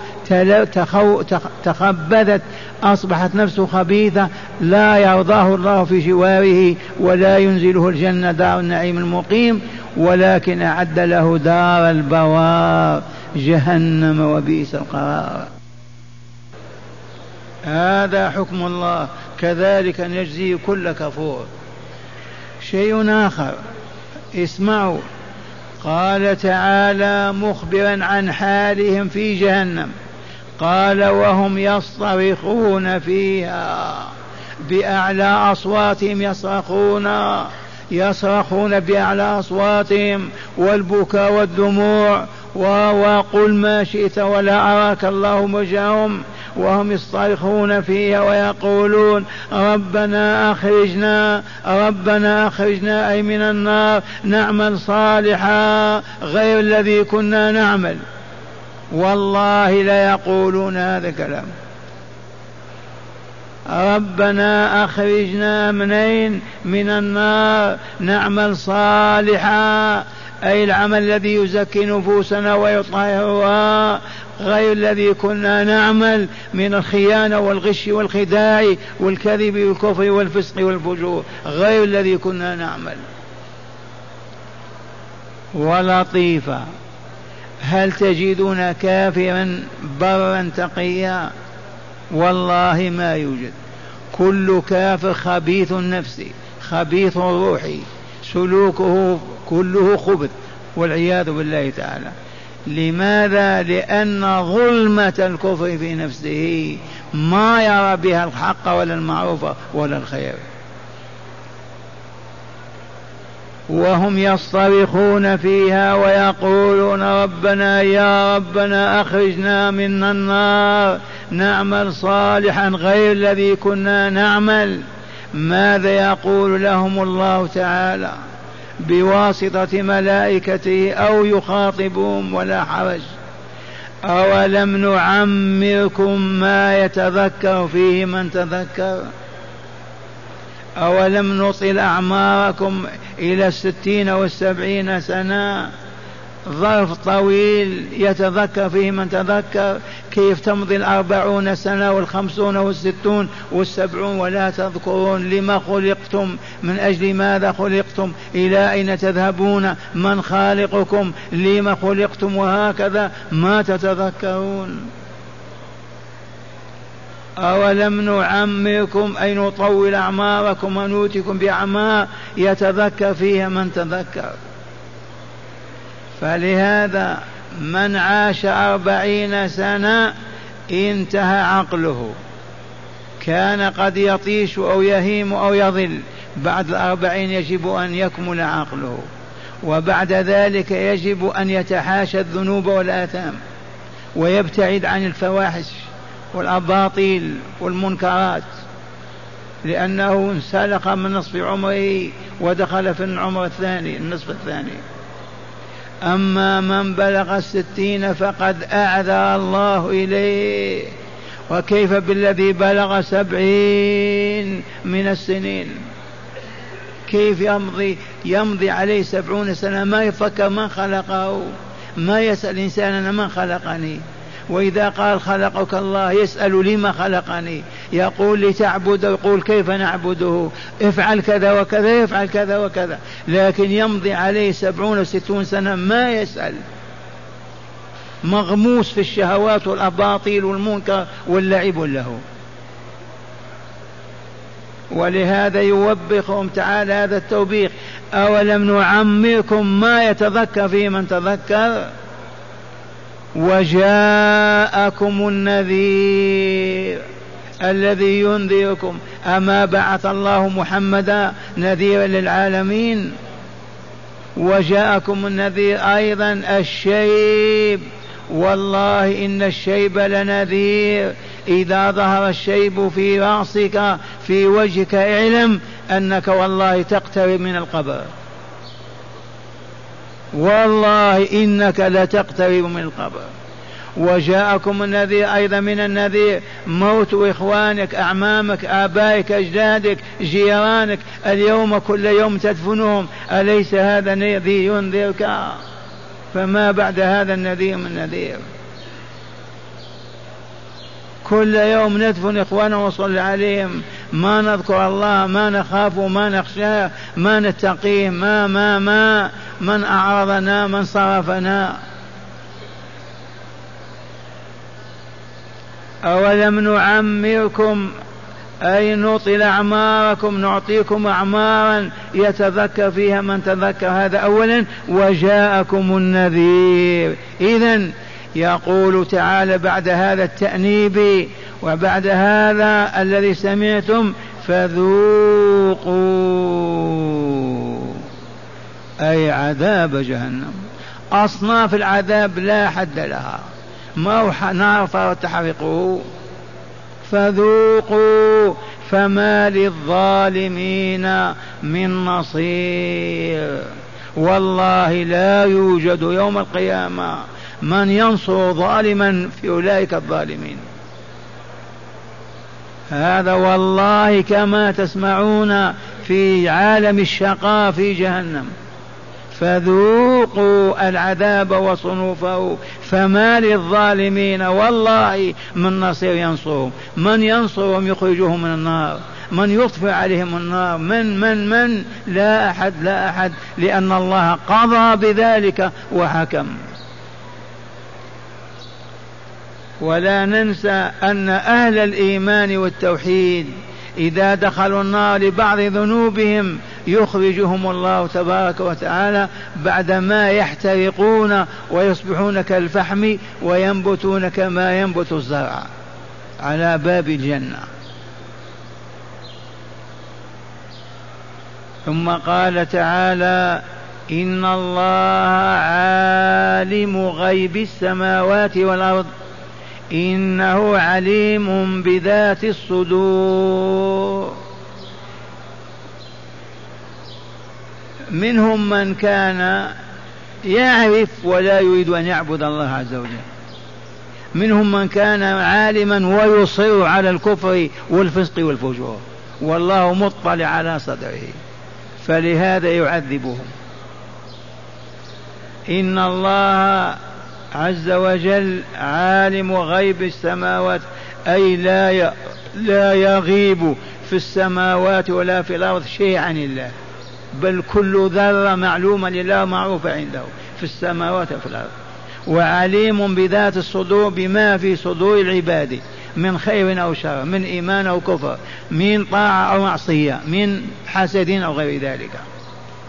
تخبثت، أصبحت نفسه خبيثة، لا يرضاه الله في جواره ولا ينزله الجنة دار النعيم المقيم، ولكن أعد له دار البوار جهنم وبئس القرار. هذا حكم الله، كذلك نجزي كل كفور. شيء آخر اسمعوا، قال تعالى مخبرا عن حالهم في جهنم، قال وهم يصطرخون فيها بأعلى أصواتهم، يصرخون يصرخون بأعلى أصواتهم والبكاء والدموع، وقل ما شئت ولا أراك الله وجههم، وهم يصطرخون فيها ويقولون ربنا أخرجنا ربنا أخرجنا أي من النار نعمل صالحا غير الذي كنا نعمل. والله لا يقولون هذا الكلام، ربنا أخرجنا منين؟ من النار نعمل صالحا، أي العمل الذي يزكي نفوسنا ويطهرها غير الذي كنا نعمل من الخيانة والغش والخداع والكذب والكفر والفسق والفجور، غير الذي كنا نعمل. ولطيفة، هل تجدون كافرا برا تقيا؟ والله ما يوجد. كل كافر خبيث النفس خبيث الروح، سلوكه كله خبث والعياذ بالله تعالى. لماذا؟ لأن ظلمة الكفر في نفسه ما يرى بها الحق ولا المعروف ولا الخير. وهم يصطرخون فيها ويقولون ربنا يا ربنا أخرجنا من النار نعمل صالحا غير الذي كنا نعمل. ماذا يقول لهم الله تعالى بواسطة ملائكته أو يخاطبهم؟ ولا حرج. أولم نعمركم ما يتذكر فيه من تذكر؟ أولم نطل أعماركم إلى الستين والسبعين سنة؟ ظرف طويل يتذكر فيه من تذكر. كيف تمضي الأربعون سنة والخمسون والستون والسبعون ولا تذكرون؟ لما خلقتم؟ من أجل ماذا خلقتم؟ إلى أين تذهبون؟ من خالقكم؟ لما خلقتم؟ وهكذا ما تتذكرون. أولم نعمركم أي نطول أعماركم ونوتكم بأعمار يتذكر فيها من تذكر. فلهذا من عاش أربعين سنة انتهى عقله، كان قد يطيش أو يهيم أو يضل، بعد الأربعين يجب أن يكمل عقله، وبعد ذلك يجب أن يتحاشى الذنوب والآثام ويبتعد عن الفواحش والأباطيل والمنكرات، لأنه انسلخ من نصف عمره ودخل في العمر الثاني النصف الثاني. أما من بلغ الستين فقد أعذر الله إليه، وكيف بالذي بلغ سبعين من السنين؟ كيف يمضي يمضي عليه سبعون سنة ما يفكر من خلقه، ما يسأل الإنسان أنا من خلقني، وإذا قال خلقك الله يسأل لما خلقني، يقول لتعبده، يقول كيف نعبده، افعل كذا وكذا، يفعل كذا وكذا، لكن يمضي عليه سبعون وستون سنة ما يسأل، مغموس في الشهوات والأباطيل والمنكر واللعب له. ولهذا يوبخهم تعالى هذا التوبيخ: أولم نعمركم ما يتذكر فيه من تذكر وجاءكم النذير الذي ينذركم. أما بعث الله محمدا نذيرا للعالمين؟ وجاءكم النذير أيضا الشيب، والله إن الشيب لنذير، إذا ظهر الشيب في رأسك في وجهك اعلم أنك والله تقترب من القبر، والله إنك لتقترب من القبر. وجاءكم النذير أيضا من النذير موت إخوانك، أعمامك، آبائك، أجدادك، جيرانك، اليوم كل يوم تدفنهم، أليس هذا الذي ينذرك؟ فما بعد هذا النذير من نذير؟ كل يوم ندفن إخواننا ونصلي عليهم، ما نذكر الله، ما نخاف، ما نخشى، ما نتقيه، ما ما ما من أعرضنا، من صرفنا. أولم نعمركم أي نطل أعماركم، نعطيكم أعمارا يتذكر فيها من تذكر، هذا أولا. وجاءكم النذير، إذن يقول تعالى بعد هذا التأنيب وبعد هذا الذي سمعتم فذوقوا أي عذاب جهنم. أصناف العذاب لا حد لها، ما هو نار فتحرقه، فذوقوا فما للظالمين من نصير. والله لا يوجد يوم القيامة من ينصر ظالما في أولئك الظالمين. هذا والله كما تسمعون في عالم الشقاء في جهنم. فذوقوا العذاب وصنوفه فما للظالمين والله من نصير ينصرهم. من ينصرهم يخرجهم من النار؟ من يطفئ عليهم النار؟ من من من لا أحد لا أحد، لأن الله قضى بذلك وحكم. ولا ننسى أن أهل الإيمان والتوحيد إذا دخلوا النار لبعض ذنوبهم يخرجهم الله تبارك وتعالى بعدما يحترقون ويصبحون كالفحم وينبتون كما ينبت الزرع على باب الجنة. ثم قال تعالى: إن الله عالم غيب السماوات والأرض إنه عليم بذات الصدور. منهم من كان يعرف ولا يريد أن يعبد الله عز وجل، منهم من كان عالما ويصر على الكفر والفسق والفجور، والله مطلع على صدره، فلهذا يعذبهم. إن الله عز وجل عالم غيب السماوات، أي لا لا يغيب في السماوات ولا في الأرض شيء عن الله، بل كل ذرة معلومة لله معروفة عنده في السماوات وفي الأرض. وعليم بذات الصدور، بما في صدور العباد من خير أو شر، من إيمان أو كفر، من طاعة أو معصية، من حسد أو غير ذلك.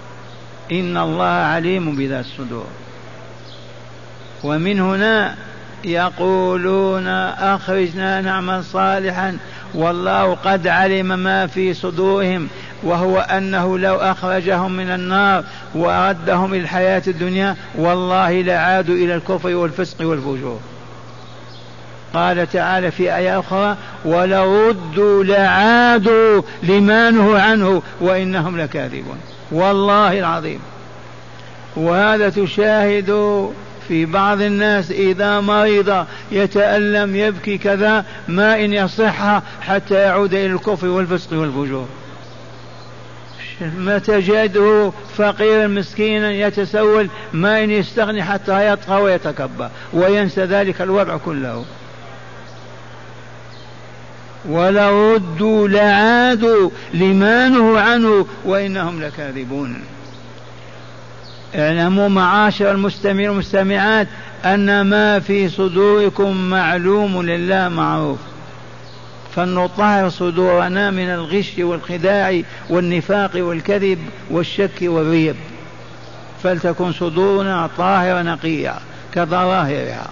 إن الله عليم بذات الصدور. ومن هنا يقولون أخرجنا نعمل صالحا والله قد علم ما في صدورهم، وهو أنه لو أخرجهم من النار وأردهم إلى الحياة الدنيا والله لعادوا إلى الكفر والفسق والفجور. قال تعالى في آية أخرى ولو ردوا لعادوا لما نهوا عنه وإنهم لكاذبون. والله العظيم. وهذا تشاهد في بعض الناس إذا مرض يتألم يبكي كذا ما إن يصح حتى يعود إلى الكفر والفسق والفجور. ما تجده فقيرا مسكينا يتسول ما إن يستغني حتى يطغى ويتكبر وينسى ذلك الوضع كله. ولو ردوا لعادوا لما نهوا عنه وإنهم لكاذبون. اعلموا معاشر المستمعين والمستمعات أن ما في صدوركم معلوم لله معروف، فلنطهر صدورنا من الغش والخداع والنفاق والكذب والشك والريب، فلتكن صدورنا طاهرة نقية كظواهرها.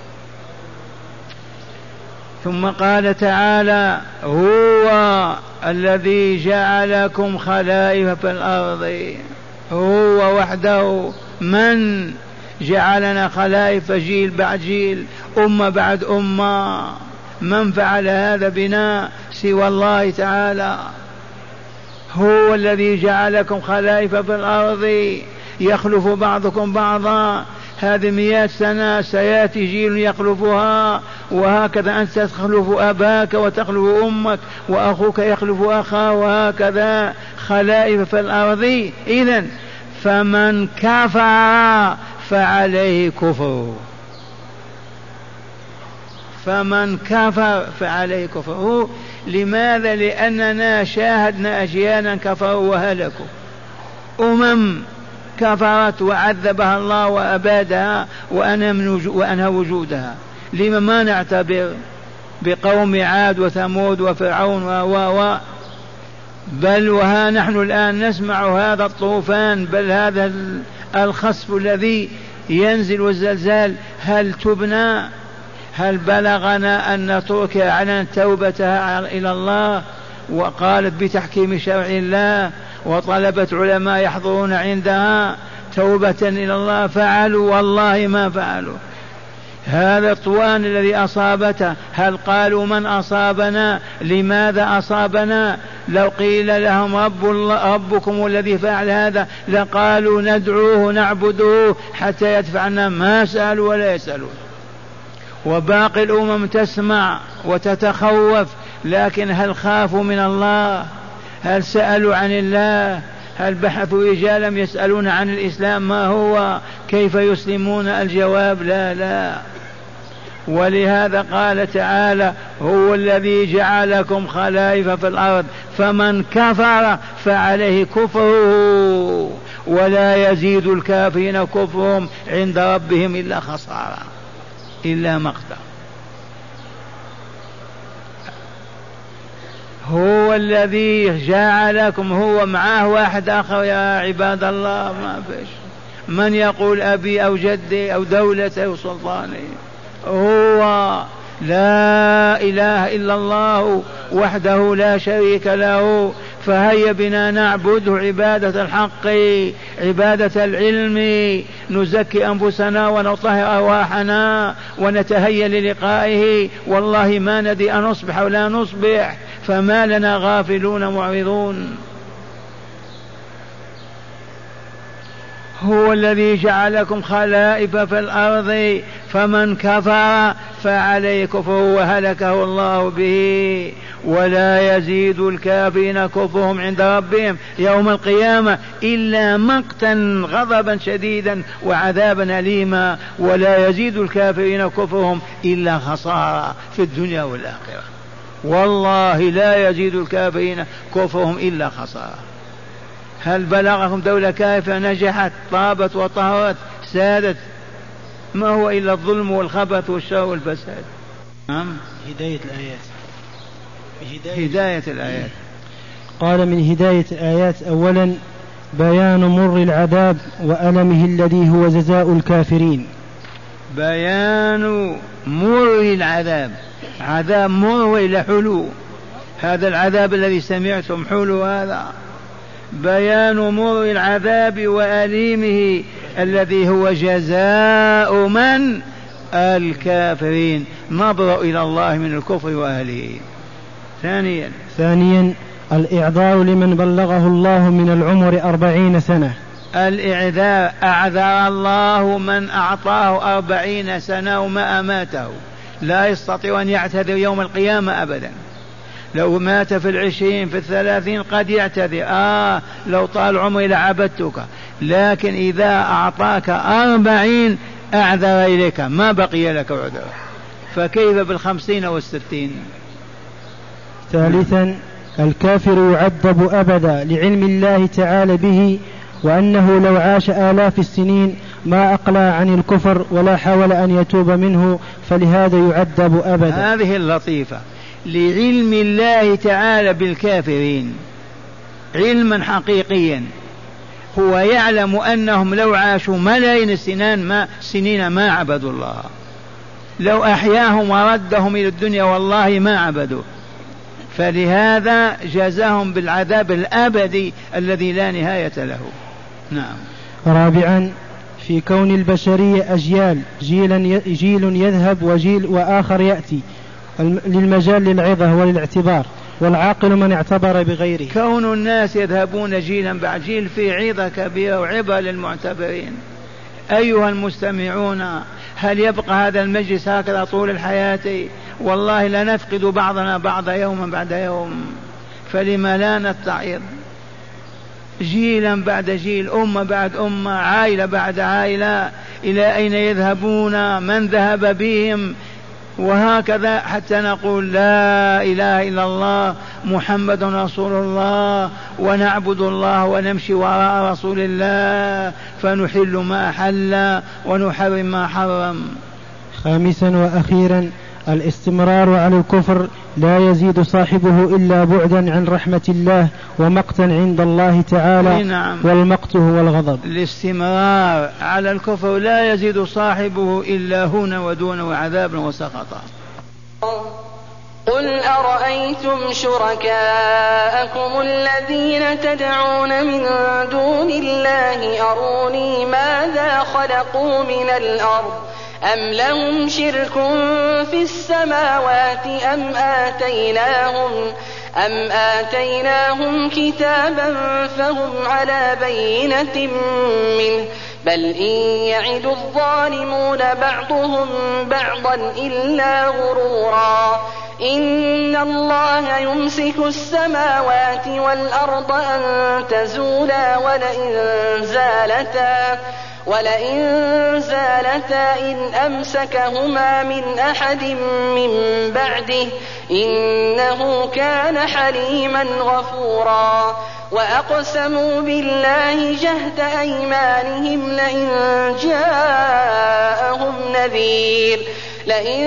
ثم قال تعالى هو الذي جعلكم خلائف في الأرض. هو وحده من جعلنا خلائف جيل بعد جيل أمة بعد أمة. من فعل هذا بنا سوى الله تعالى؟ هو الذي جعلكم خلائف في الأرض يخلف بعضكم بعضا. هذه مئات سنة سيأتي جيل يخلفها، وهكذا أنت تخلف أباك وتخلف أمك وأخوك يخلف أخاه، وهكذا خلائف في الأرض. إذن فمن كفر فعليه كفر، فمن كفر فعليه كفر. لماذا؟ لأننا شاهدنا أجيالا كفروا وهلكوا، أمم كفرت وعذبها الله وأبادها وأنهى وجودها. لما ما نعتبر بقوم عاد وثمود وفرعون و و بل وها نحن الآن نسمع هذا الطوفان، بل هذا الخسف الذي ينزل والزلزال. هل تبنى؟ هل بلغنا أن تركيا أعلنت توبتها إلى الله وقالت بتحكيم شرع الله وطلبت علماء يحضرون عندها توبة إلى الله؟ فعلوا؟ والله ما فعلوا. هذا الطوفان الذي أصابته هل قالوا من أصابنا؟ لماذا أصابنا؟ لو قيل لهم رب الله ربكم الذي فعل هذا لقالوا ندعوه نعبده حتى يدفعنا، ما سألوا ولا يسألون. وباقي الأمم تسمع وتتخوف، لكن هل خافوا من الله؟ هل سألوا عن الله؟ هل بحثوا رجالا يسألون عن الإسلام ما هو، كيف يسلمون؟ الجواب لا لا. ولهذا قال تعالى هو الذي جعلكم خلائف في الأرض فمن كفر فعليه كفره ولا يزيد الكافرين كفرهم عند ربهم إلا خسارة إلا مقتا. هو الذي جعلكم، هو معاه واحد آخر يا عباد الله ما فيش من يقول أبي أو جدي أو دولتي أو سلطاني. هو لا إله إلا الله وحده لا شريك له. فهيا بنا نعبده عبادة الحق عبادة العلم، نزكي أنفسنا ونطهر أرواحنا ونتهيأ للقائه. والله ما ندري أن نصبح ولا نصبح، فما لنا غافلون معرضون. هو الذي جعلكم خلائف في الأرض فمن كفر فعليه كفره وهلكه الله به ولا يزيد الكافرين كفرهم عند ربهم يوم القيامة إلا مقتا غضبا شديدا وعذابا أليما، ولا يزيد الكافرين كفرهم إلا خسارة في الدنيا والآخرة. والله لا يزيد الكافرين كفرهم إلا خسارة. هل بلغهم دولة كافرة نجحت طابت وطهرت سادت؟ ما هو إلا الظلم والخبث والشر والفساد. نعم. هداية الآيات. هداية, هداية الآيات. قال من هداية الآيات أولا بيان مر العذاب وألمه الذي هو جزاء الكافرين، بيان مر العذاب، عذاب مر وإلى حلو، هذا العذاب الذي سمعتم حلو، هذا بيان مر العذاب وأليمه الذي هو جزاء من؟ الكافرين. نظر إلى الله من الكفر وأهله. ثانيا ثانيا الإعذار لمن بلغه الله من العمر أربعين سنة. الإعذار، أعذر الله من أعطاه أربعين سنة وما أماته، لا يستطيع أن يعتذر يوم القيامة أبدا. لو مات في العشرين في الثلاثين قد يعتذر، آه لو طال عمري لعبدتك، لكن إذا أعطاك أربعين أعذر إليك ما بقي لك عذر، فكيف بالخمسين والستين؟ ثالثا الكافر يعذب أبدا لعلم الله تعالى به، وأنه لو عاش آلاف السنين ما أقلع عن الكفر ولا حاول أن يتوب منه، فلهذا يعذب أبدا. هذه اللطيفة، لعلم الله تعالى بالكافرين علما حقيقيا، هو يعلم أنهم لو عاشوا ملايين السنين ما, سنين ما عبدوا الله، لو أحياهم وردهم إلى الدنيا والله ما عبدوا، فلهذا جزاهم بالعذاب الأبدي الذي لا نهاية له. نعم. رابعا في كون البشرية أجيال، جيل يذهب وجيل وآخر يأتي، للمجال للعظة وللاعتبار، والعاقل من اعتبر بغيره. كون الناس يذهبون جيلا بعد جيل في عظة كبيرة وعبرة للمعتبرين. أيها المستمعون، هل يبقى هذا المجلس هكذا طول الحياة؟ والله لا نفقد بعضنا بعض يوما بعد يوم، فلما لا نتعظ؟ جيلا بعد جيل، أمة بعد أمة، عائلة بعد عائلة، إلى أين يذهبون؟ من ذهب بهم؟ وهكذا حتى نقول لا إله إلا الله محمد رسول الله، ونعبد الله ونمشي وراء رسول الله، فنحل ما حل ونحرم ما حرم. خامسا وأخيرا الاستمرار على الكفر لا يزيد صاحبه إلا بعدا عن رحمة الله ومقتا عند الله تعالى. نعم. والمقت هو الغضب. الاستمرار على الكفر لا يزيد صاحبه إلا هنا ودون وعذابا وسخطا. قل أرأيتم شركاءكم الذين تدعون من دون الله أروني ماذا خلقوا من الأرض أم لهم شرك في السماوات أم آتيناهم أم آتيناهم كتابا فهم على بينة منه بل إن يعد الظالمون بعضهم بعضا إلا غرورا. إن الله يمسك السماوات والأرض أن تزولا ولئن زالتا ولئن زالتا إن أمسكهما من أحد من بعده إنه كان حليما غفورا. وأقسموا بالله جهد أيمانهم لئن جاءهم نذير لئن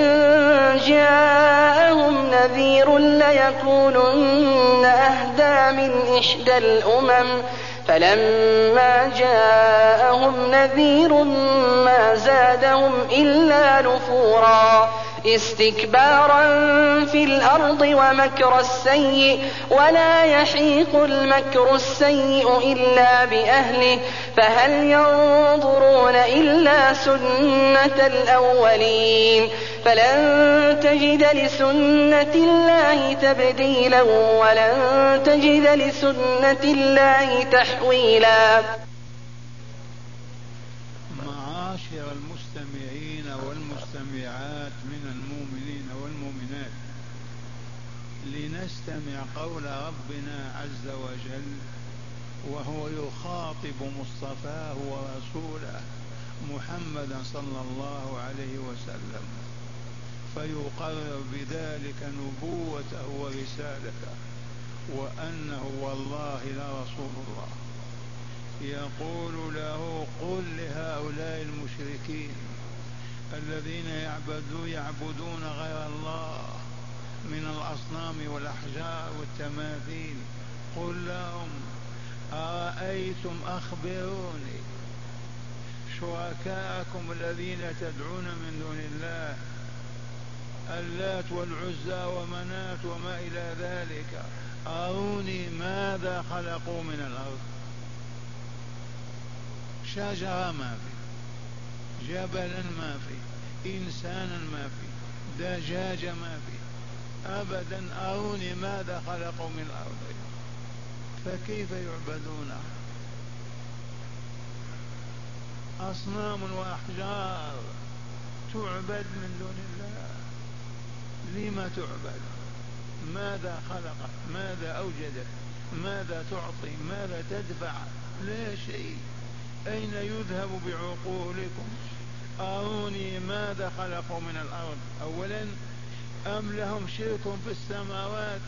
جاءهم نذير ليكونن أهدى من إحدى الأمم فلما جاءهم نذير ما زادهم إلا نفورا. استكبارا في الأرض ومكر السيء ولا يحيق المكر السيء إلا بأهله فهل ينظرون إلا سنة الأولين فلن تجد لسنة الله تبديلا ولن تجد لسنة الله تحويلا. معاشر المستمعين والمستمعات من المؤمنين والمؤمنات، لنستمع قول ربنا عز وجل وهو يخاطب مصطفاه ورسوله محمدا صلى الله عليه وسلم، فيقرر بذلك نبوته ورسالته وأنه والله لرسول الله. يقول له قل لهؤلاء المشركين الذين يعبدون, يعبدون غير الله من الأصنام والأحجار والتماثيل، قل لهم أرأيتم أخبروني شركاءكم الذين تدعون من دون الله اللات والعزى ومنات وما إلى ذلك أروني ماذا خلقوا من الأرض. شجرة ما في، جبلا ما في، إنسانا ما في، دجاجة ما في، أبدا. أروني ماذا خلقوا من الأرض، فكيف يعبدون؟ أصنام وأحجار تعبد من دون الله. لما تعبد؟ ماذا خلقت؟ ماذا أوجدت؟ ماذا تعطي؟ ماذا تدفع؟ لا شيء. أين يذهب بعقولكم؟ أروني ماذا خلقوا من الأرض. أولا، أم لهم شرك في السماوات؟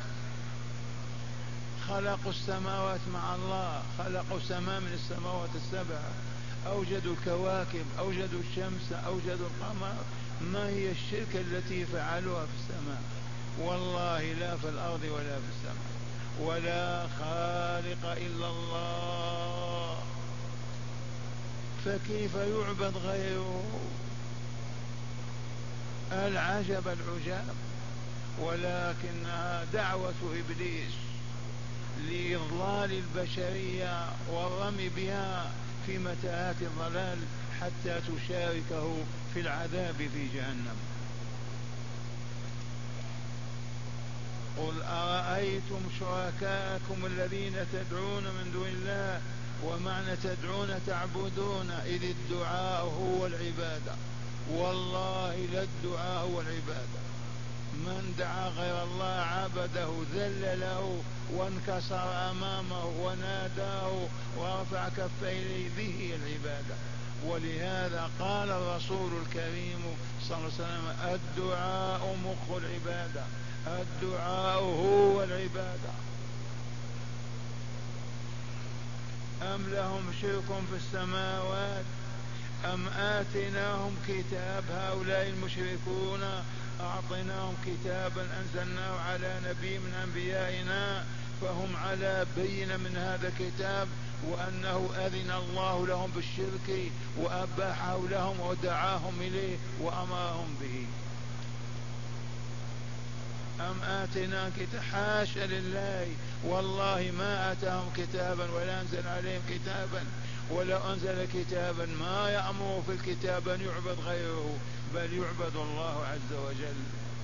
خلقوا السماوات مع الله، خلقوا سماء من السماوات السبعة، أوجدوا الكواكب، أوجدوا الشمس، أوجدوا القمر. ما هي الشرك التي فعلوها في السماء؟ والله لا في الأرض ولا في السماء، ولا خالق إلا الله، فكيف يعبد غيره؟ العجب العجاب. ولكنها دعوة إبليس لإضلال البشرية والرمي بها في متاهات الضلال حتى تشاركه في العذاب في جهنم. قل أرأيتم شركاءكم الذين تدعون من دون الله، ومعنى تدعون تعبدون، إذ الدعاء هو العبادة، والله لا الدعاء هو العبادة. من دعا غير الله عبده، ذل له وانكسر أمامه وناداه ورفع كفيه، به العبادة. ولهذا قال الرسول الكريم صلى الله عليه وسلم: الدعاء مخ العبادة، الدعاء هو العبادة. أم لهم شرك في السماوات أم آتيناهم كتاب، هؤلاء المشركون أعطيناهم كتابا أنزلناه على نبي من أنبيائنا، فهم على بينة من هذا الكتاب، وأنه أذن الله لهم بالشرك وأباحه لهم ودعاهم إليه وأمرهم به. أم آتنا كتاب؟ حاشا لله، والله ما آتاهم كتابا ولا أنزل عليهم كتابا، ولو أنزل كتابا ما يأمر في الكتاب أن يعبد غيره، بل يعبد الله عز وجل.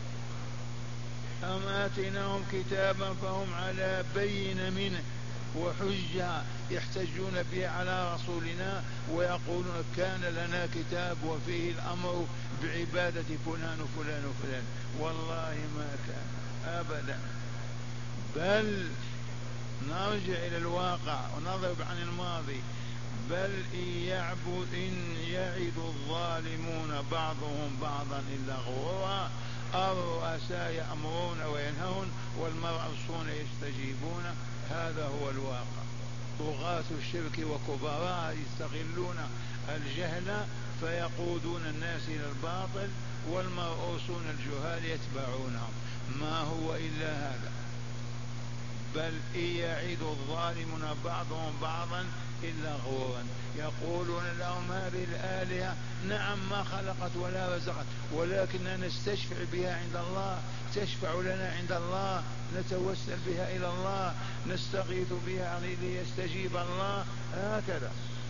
أم آتيناهم كتابا فهم على بين منه وحجة يحتجون بها على رسولنا، ويقولون كان لنا كتاب وفيه الأمر بعبادة فلان وفلان وفلان. والله ما كان أبدا. بل نرجع إلى الواقع ونضرب عن الماضي. بل إن يعبد إن يعد الظالمون بعضهم بعضا إلا غرورا، الرؤساء يأمرون وينهون والمرؤوسون يستجيبون. هذا هو الواقع. طغاة الشرك وكبراء يستغلون الجهل فيقودون الناس إلى الباطل، والمرؤوسون الجهال يتبعونهم. ما هو إلا هذا. بل إن يعد الظالمون بعضهم بعضا إلا غرورا. يقولون لهم هذه الآلهة نعم ما خلقت ولا رزقت، ولكننا نستشفع بها عند الله، تشفع لنا عند الله، نتوسل بها إلى الله، نستغيث بها ليستجيب الله. هكذا.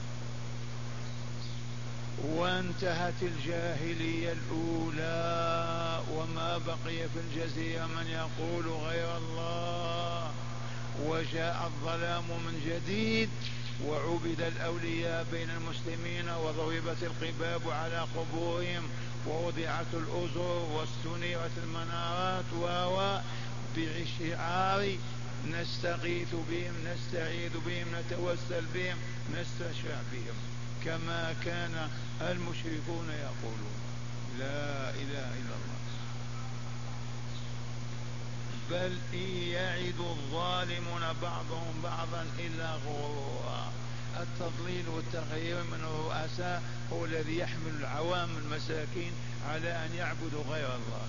وانتهت الجاهلية الأولى وما بقي في الجزيرة من يقول غير الله، وجاء الظلام من جديد، وعبد الأولياء بين المسلمين، وضربت القباب على قبورهم، ووضعت الأزر واستنيرت المنارات، و بشعار نستغيث بهم، نستعيذ بهم، نتوسل بهم، نستشفع بهم، كما كان المشركون يقولون. لا إله إلا الله. بل إن يعد الظالمون بعضهم بعضا إلا غرورا. التضليل والتغيير من الرؤساء هو الذي يحمل العوام المساكين على أن يعبدوا غير الله.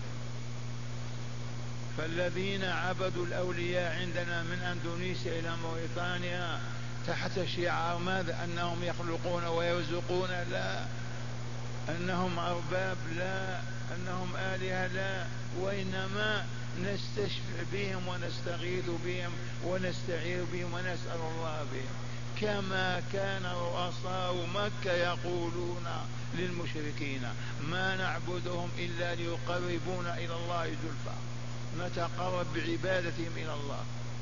فالذين عبدوا الأولياء عندنا من أندونيسيا إلى موريتانيا تحت شعار ماذا؟ أنهم يخلقون ويرزقون؟ لا. أنهم أرباب؟ لا. أنهم آلهة؟ لا. وإنما نستشفع بهم ونستغيث بهم ونستعير بهم ونسأل الله بهم، كما كان رؤساء مكة يقولون للمشركين: ما نعبدهم إلا ليقربونا إلى الله زلفى، نتقرب بعبادتهم إلى الله.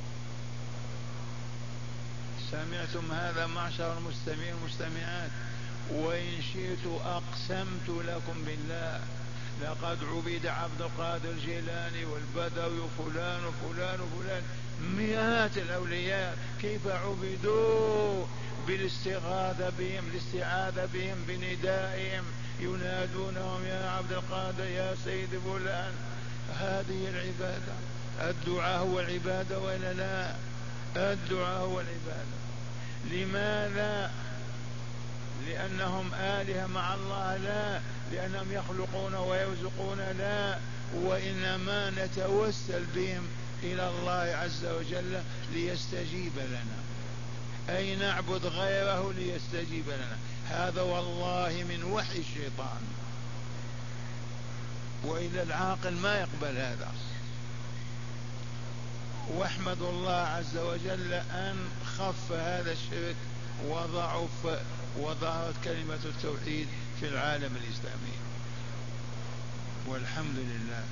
سمعتم هذا معشر المستمعين والمستمعات؟ وإن شئت أقسمت لكم بالله لقد عبد عبد القادر الجيلاني والبدوي وفلان وفلان وفلان، مئات الأولياء كيف عبدوا؟ بالاستغاثة بهم، الاستعاذة بهم، بندائهم، ينادونهم: يا عبد القادر، يا سيد فلان. هذه العبادة. الدعاء هو العبادة ولا لا؟ الدعاء هو العبادة. لماذا؟ لأنهم آلهة مع الله؟ لا. لأنهم يخلقون ويرزقون؟ لا. وإنما نتوسل بهم إلى الله عز وجل ليستجيب لنا، أي نعبد غيره ليستجيب لنا. هذا والله من وحي الشيطان، وإلا العاقل ما يقبل هذا. واحمد الله عز وجل أن خف هذا الشرك وضعف وظهرت كلمة التوحيد في العالم الإسلامي، والحمد لله.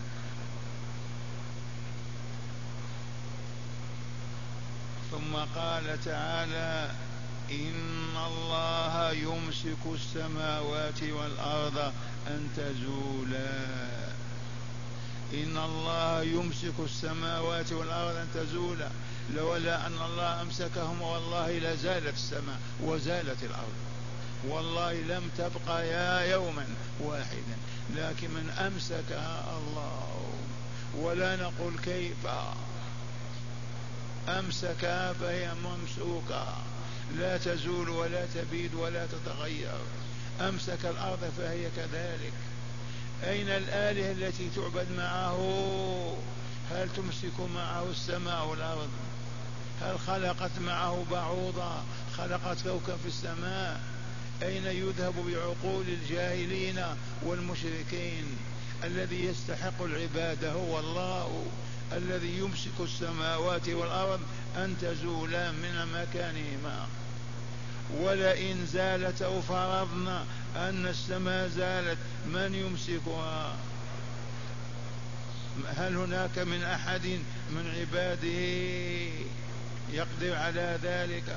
ثم قال تعالى: إن الله يمسك السماوات والأرض أن تزولا. إن الله يمسك السماوات والأرض أن تزولا، لولا أن الله أمسكهم والله لزالت السماء وزالت الأرض، والله لم تبقى يا يوما واحدا، لكن من أمسكها الله. ولا نقول كيف، أمسكها فهي ممسوكة، لا تزول ولا تبيد ولا تتغير. أمسك الأرض فهي كذلك. أين الآلهة التي تعبد معه؟ هل تمسك معه السماء والأرض؟ هل خلقت معه بعوضة؟ خلقت كوكب في السماء؟ أين يذهب بعقول الجاهلين والمشركين؟ الذي يستحق العبادة هو الله الذي يمسك السماوات والأرض أن تزولا من مكانهما. ولئن زالت أو فرضنا أن السماء زالت، من يمسكها؟ هل هناك من أحد من عباده يقدر على ذلك؟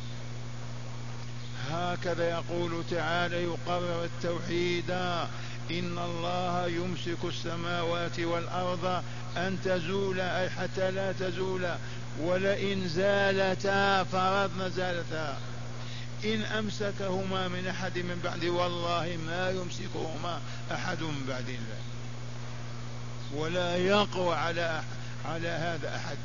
هكذا يقول تعالى يقرر التوحيد: إن الله يمسك السماوات والأرض أن تزولا، أي حتى لا تزولا. ولئن زالتا فرضنا زالتا، إن أمسكهما من أحد من بعد والله ما يمسكهما أحد من بعد الله، ولا يقوى على على هذا أحد.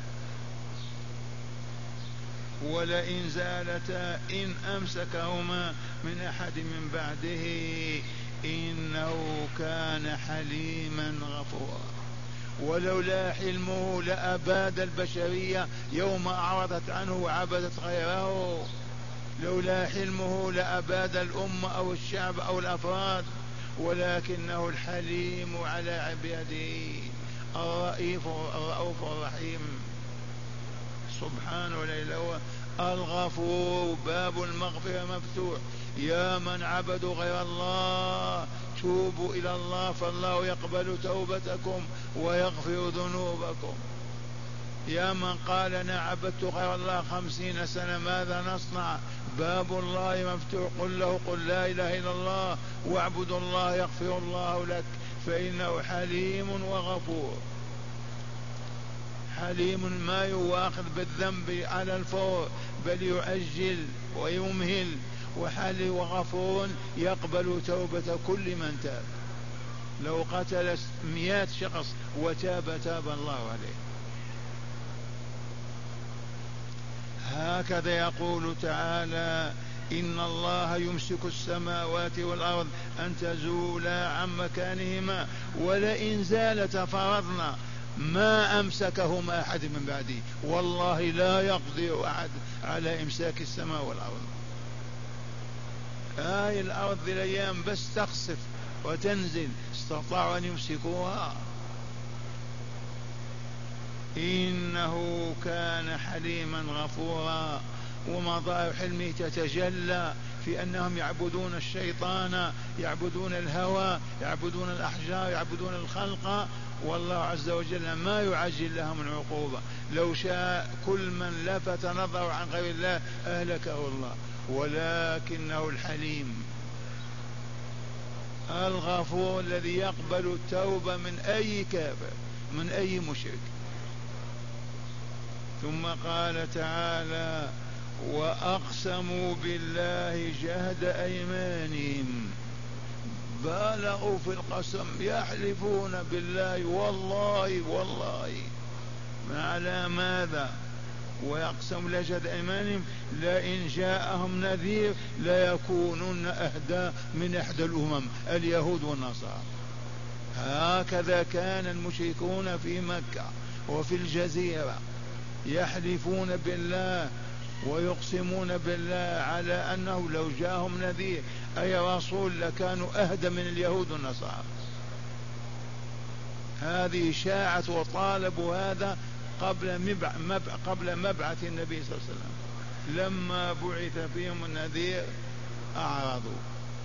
ولئن زالتا إن أمسكهما من أحد من بعده إنه كان حليما غفورا. ولولا حلمه لأباد البشرية يوم أعرضت عنه وعبدت غيره. لولا حلمه لأباد الأمة أو الشعب أو الأفراد، ولكنه الحليم على عباده، الرئيف الرؤوف الرحيم سبحانه وتعالى. الغفور، باب المغفرة مفتوح. يا من عبدوا غير الله توبوا إلى الله فالله يقبل توبتكم ويغفر ذنوبكم. يا من قال أنا عبدت غير الله خمسين سنة ماذا نصنع؟ باب الله مفتوح. قل له قل لا إله إلا الله واعبد الله يغفر الله لك، فإنه حليم وغفور. حليم ما يواخذ بالذنب على الفور بل يعجل ويمهل، وحليم وغفور يقبل توبة كل من تاب. لو قتل مئات شخص وتاب تاب الله عليه. هكذا يقول تعالى: إن الله يمسك السماوات والأرض أن تزولا عن مكانهما ولئن زالتا فرضنا ما أمسكهما أحد من بعدي، والله لا يقدر أحد على إمساك السماء والأرض. هاي الأرض الأيام بس تخسف وتنزل، استطاعوا أن يمسكوها. إنه كان حليما غفورا. ومظاهر حلمه تتجلى في أنهم يعبدون الشيطان، يعبدون الهوى، يعبدون الأحجار، يعبدون الخلق، والله عز وجل ما يعجل لهم العقوبة. لو شاء كل من لفت نظر عن غير الله أهلكه الله، ولكنه الحليم الغفور الذي يقبل التوبة من أي كافر، من أي مشرك. ثم قال تعالى: وأقسموا بالله جهد أيمانهم. بالغوا في القسم، يحلفون بالله والله والله. على ماذا؟ ويقسم لجهد أيمانهم لئن جاءهم نذير ليكونن أهدى من إحدى الأمم، اليهود والنصارى. هكذا كان المشركون في مكة وفي الجزيرة، يحلفون بالله ويقسمون بالله على أنه لو جاءهم نذير أي رسول لكانوا أهدى من اليهود والنصارى. هذه شاعت وطالبوا هذا قبل مبع... قبل مبعث النبي صلى الله عليه وسلم. لما بعث فيهم النذير أعرضوا.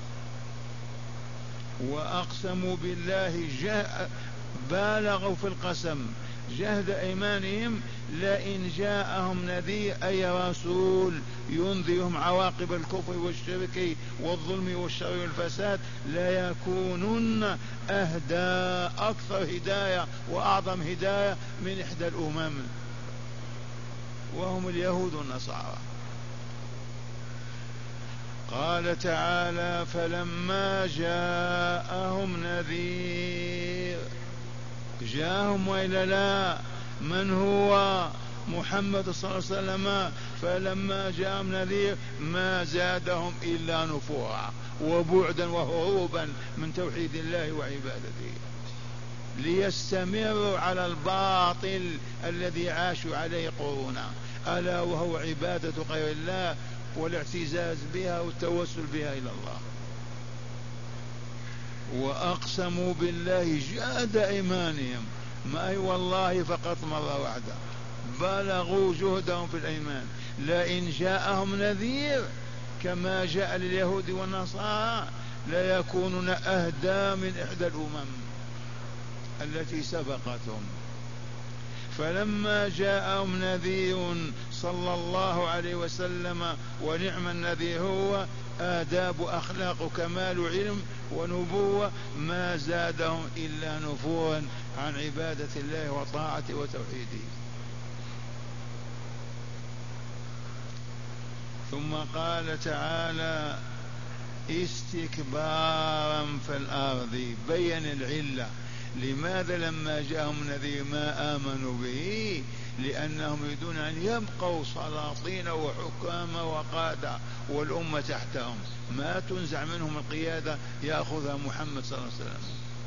وأقسموا بالله جاء بالغوا في القسم جهد أيمانهم لئن جاءهم نذير أي رسول ينذرهم عواقب الكفر والشرك والظلم والشر والفساد ليكونن أهدى، أكثر هداية وأعظم هداية من إحدى الأمم، وهم اليهود والنصارى. قال تعالى: فلما جاءهم نذير. جاءهم وإلا لا؟ من هو؟ محمد صلى الله عليه وسلم. فلما جاءهم نذير ما زادهم إلا نفورا وبعدا وهروبا من توحيد الله وعبادته، ليستمروا على الباطل الذي عاشوا عليه قرونا، ألا وهو عبادة غير الله والاعتزاز بها والتوسل بها إلى الله. وأقسموا بالله جهد أيمانهم، ما هي والله فقط مرة واحدة، بلغوا جهدهم في الأيمان. لئن جاءهم نذير كما جاء لليهود والنصارى ليكونون أهدى من إحدى الأمم التي سبقتهم. فلما جاءهم نذير صلى الله عليه وسلم، ونعم النذير هو، آداب أخلاق كمال علم ونبوة، ما زادهم إلا نفورا عن عبادة الله وطاعته وتوحيده. ثم قال تعالى: استكبارا في الأرض. بين العلة لماذا لما جاءهم نذير ما آمنوا به، لأنهم يريدون أن يبقوا سلاطين وحكام وقادة والأمة تحتهم، ما تنزع منهم القيادة يأخذها محمد صلى الله عليه وسلم.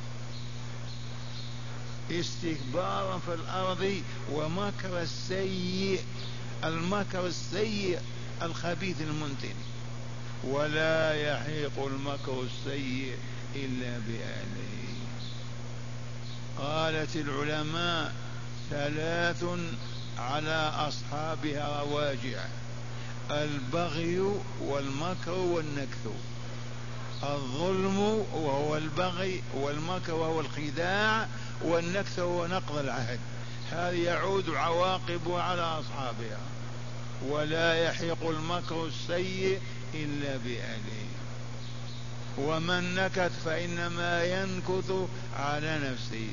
استكبارا في الأرض ومكر السيء، المكر السيء الخبيث المنتن. ولا يحيق المكر السيء إلا بأهله. قالت العلماء: ثلاث على أصحابها رواجع: البغي والمكر والنكث. الظلم وهو البغي، والمكر وهو الخداع، والنكث هو نقض العهد. هذا يعود عواقبه على أصحابها. ولا يحيق المكر السيء إلا بأهله. ومن نكث فإنما ينكث على نفسه.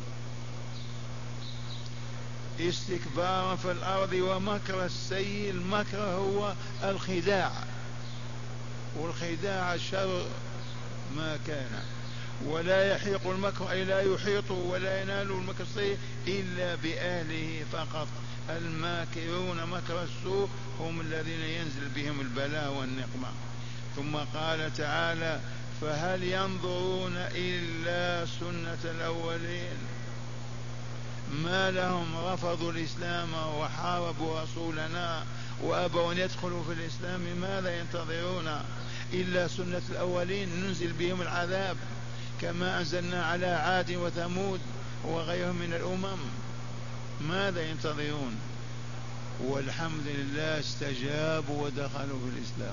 استكبارا في الأرض ومكر السيء. المكر هو الخداع، والخداع شر ما كان. ولا يحيق المكر أي لا يحيط ولا ينال المكر السيء إلا بأهله فقط. الماكرون مكر السوء هم الذين ينزل بهم البلاء والنقمة. ثم قال تعالى: فهل ينظرون إلا سنة الأولين. ما لهم رفضوا الإسلام وحاربوا رسولنا وأبوا أن يدخلوا في الإسلام، ماذا ينتظرون إلا سنة الأولين ننزل بهم العذاب كما أنزلنا على عاد وثمود وغيرهم من الأمم؟ ماذا ينتظرون؟ والحمد لله استجابوا ودخلوا في الإسلام.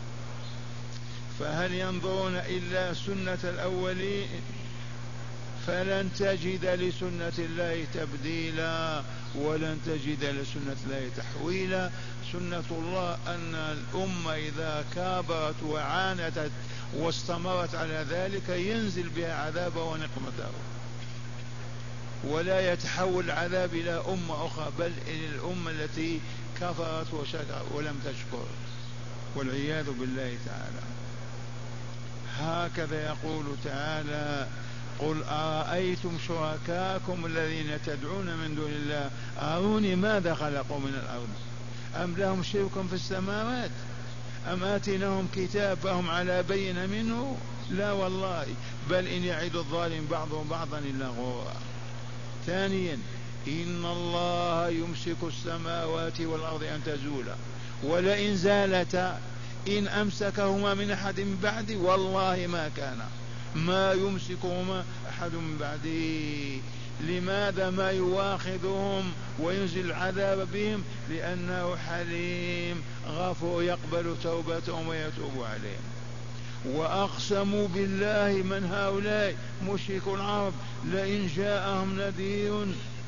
فهل ينظرون إلا سنة الأولين؟ فلن تجد لسنة الله تبديلا ولن تجد لسنة الله تحويلا. سنة الله أن الأمة إذا كابرت وعانتت واستمرت على ذلك ينزل بها عذابه ونقمته، ولا يتحول العذاب إلى أمة أخرى بل إلى الأمة التي كفرت وشكرت ولم تشكر، والعياذ بالله تعالى. هكذا يقول تعالى: قل أرأيتم شركاكم الذين تدعون من دون الله أروني ماذا خلقوا من الأرض أم لهم شرك في السماوات أم آتيناهم كتاب فهم على بينة منه؟ لا والله، بل إن يعد الظالم بعضهم بعضا إلا غرورا. ثانيا: إن الله يمسك السماوات والأرض أن تزولا ولئن زالتا إن أمسكهما من أحد من بعدي والله ما كان، ما يمسكهما أحد من بعدي. لماذا ما يواخذهم وينزل العذاب بهم؟ لأنه حليم غفور يقبل توبتهم ويتوب عليهم. وأقسموا بالله من هؤلاء مشرك العرب لئن جاءهم نذير،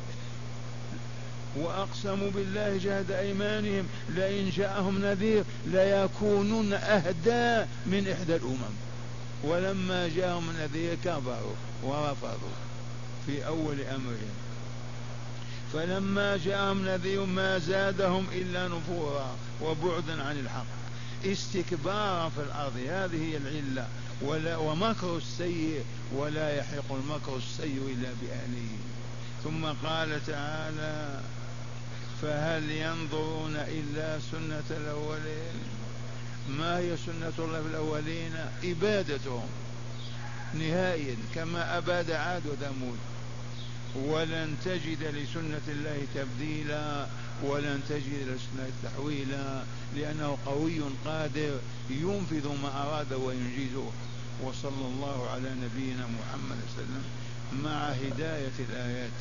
وأقسموا بالله جهد أيمانهم لئن جاءهم نذير ليكونون أهدى من إحدى الأمم، ولما جاءهم نذير كفروا ورفضوا في أول أمرهم، فلما جاءهم نذير ما زادهم إلا نفورا وبعدا عن الحق استكبارا في الأرض. هذه هي العلة. ولا ومكر السيء ولا يحق المكر السيء إلا بأهله. ثم قال تعالى: فهل ينظرون إلا سنة الأولين؟ ما هي سنة الله في الأولين؟ إبادتهم نهائيا كما أباد عاد وثمود. ولن تجد لسنة الله تبديلا ولن تجد لسنة تحويلا، لأنه قوي قادر ينفذ ما أراد وينجزه. وصلى الله على نبينا محمد صلى الله عليه وسلم مع هداية الآيات.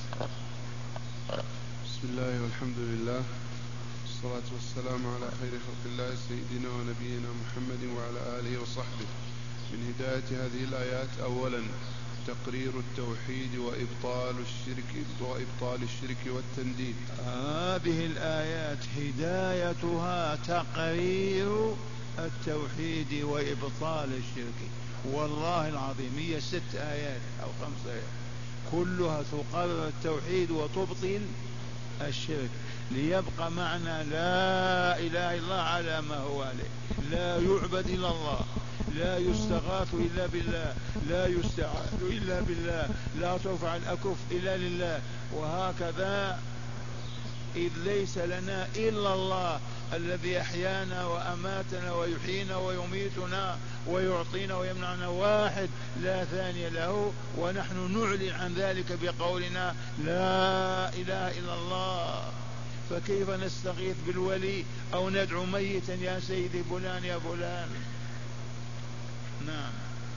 بسم الله والحمد لله والصلاة والسلام على خير خلق الله سيدنا ونبينا محمد وعلى آله وصحبه. من هداية هذه الآيات: أولا تقرير التوحيد وإبطال الشرك وإبطال الشرك والتنديد. هذه الآيات هدايتها تقرير التوحيد وإبطال الشرك. والله العظيم هي ست آيات أو خمس آيات كلها تقرر التوحيد وتبطل الشرك، ليبقى معنى لا إله إلا الله على ما هو عليه. لا يعبد إلا الله، لا يستغاث إلا بالله، لا يستعاذ إلا بالله، لا ترفع الأكف إلا لله. وهكذا إذ ليس لنا إلا الله الذي أحيانا وأماتنا ويحيينا ويميتنا ويعطينا ويمنعنا، واحد لا ثاني له، ونحن نعلن عن ذلك بقولنا لا إله إلا الله. فكيف نستغيث بالولي أو ندعو ميتا يا سيدي فلان يا فلان؟ نعم.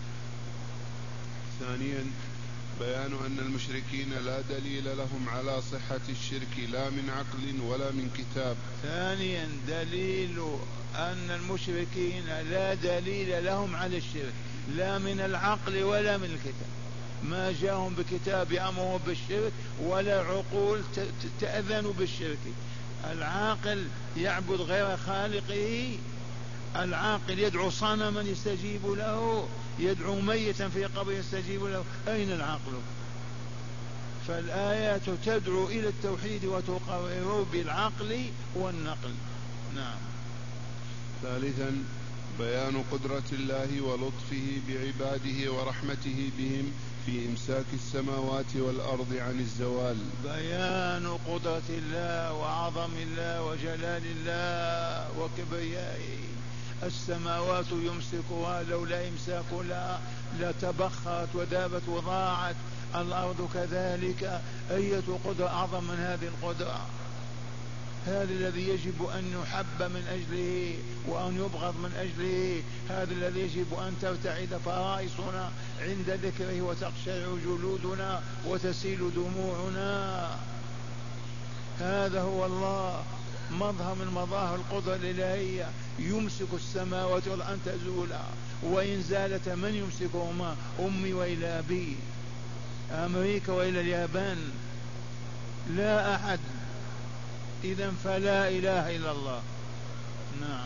ثانيا بيان أن المشركين لا دليل لهم على صحة الشرك لا من عقل ولا من كتاب. ثانيا دليل أن المشركين لا دليل لهم على الشرك لا من العقل ولا من الكتاب، ما جاءهم بكتاب يأمرهم بالشرك ولا عقول تأذن بالشرك. العاقل يعبد غير خالقه، العاقل يدعو صنما يستجيب له، يدعو ميتا في قبر يستجيب له. أين العقل؟ فالآيات تدعو إلى التوحيد وتقرر بالعقل والنقل. نعم. ثالثا بيان قدرة الله ولطفه بعباده ورحمته بهم في إمساك السماوات والأرض عن الزوال. بيان قدرة الله وعظم الله وجلال الله وكبريائه السماوات يمسكها لولا إمساك لها لتبخرت وذابت وضاعت، الأرض كذلك. أية قدرة أعظم من هذه القدرة؟ هذا الذي يجب أن يحب من أجله وأن يبغض من أجله، هذا الذي يجب أن ترتعد فرائصنا عند ذكره وتقشعر جلودنا وتسيل دموعنا. هذا هو الله، مظهر من مظاهر القدرة الإلهية. يمسك السماوات والأرض أن تزولا، وإن زالت من يمسكهما؟ أمي وإلى أبي، أمريكا وإلى اليابان، لا أحد. إذن فلا إله إلا الله. نعم.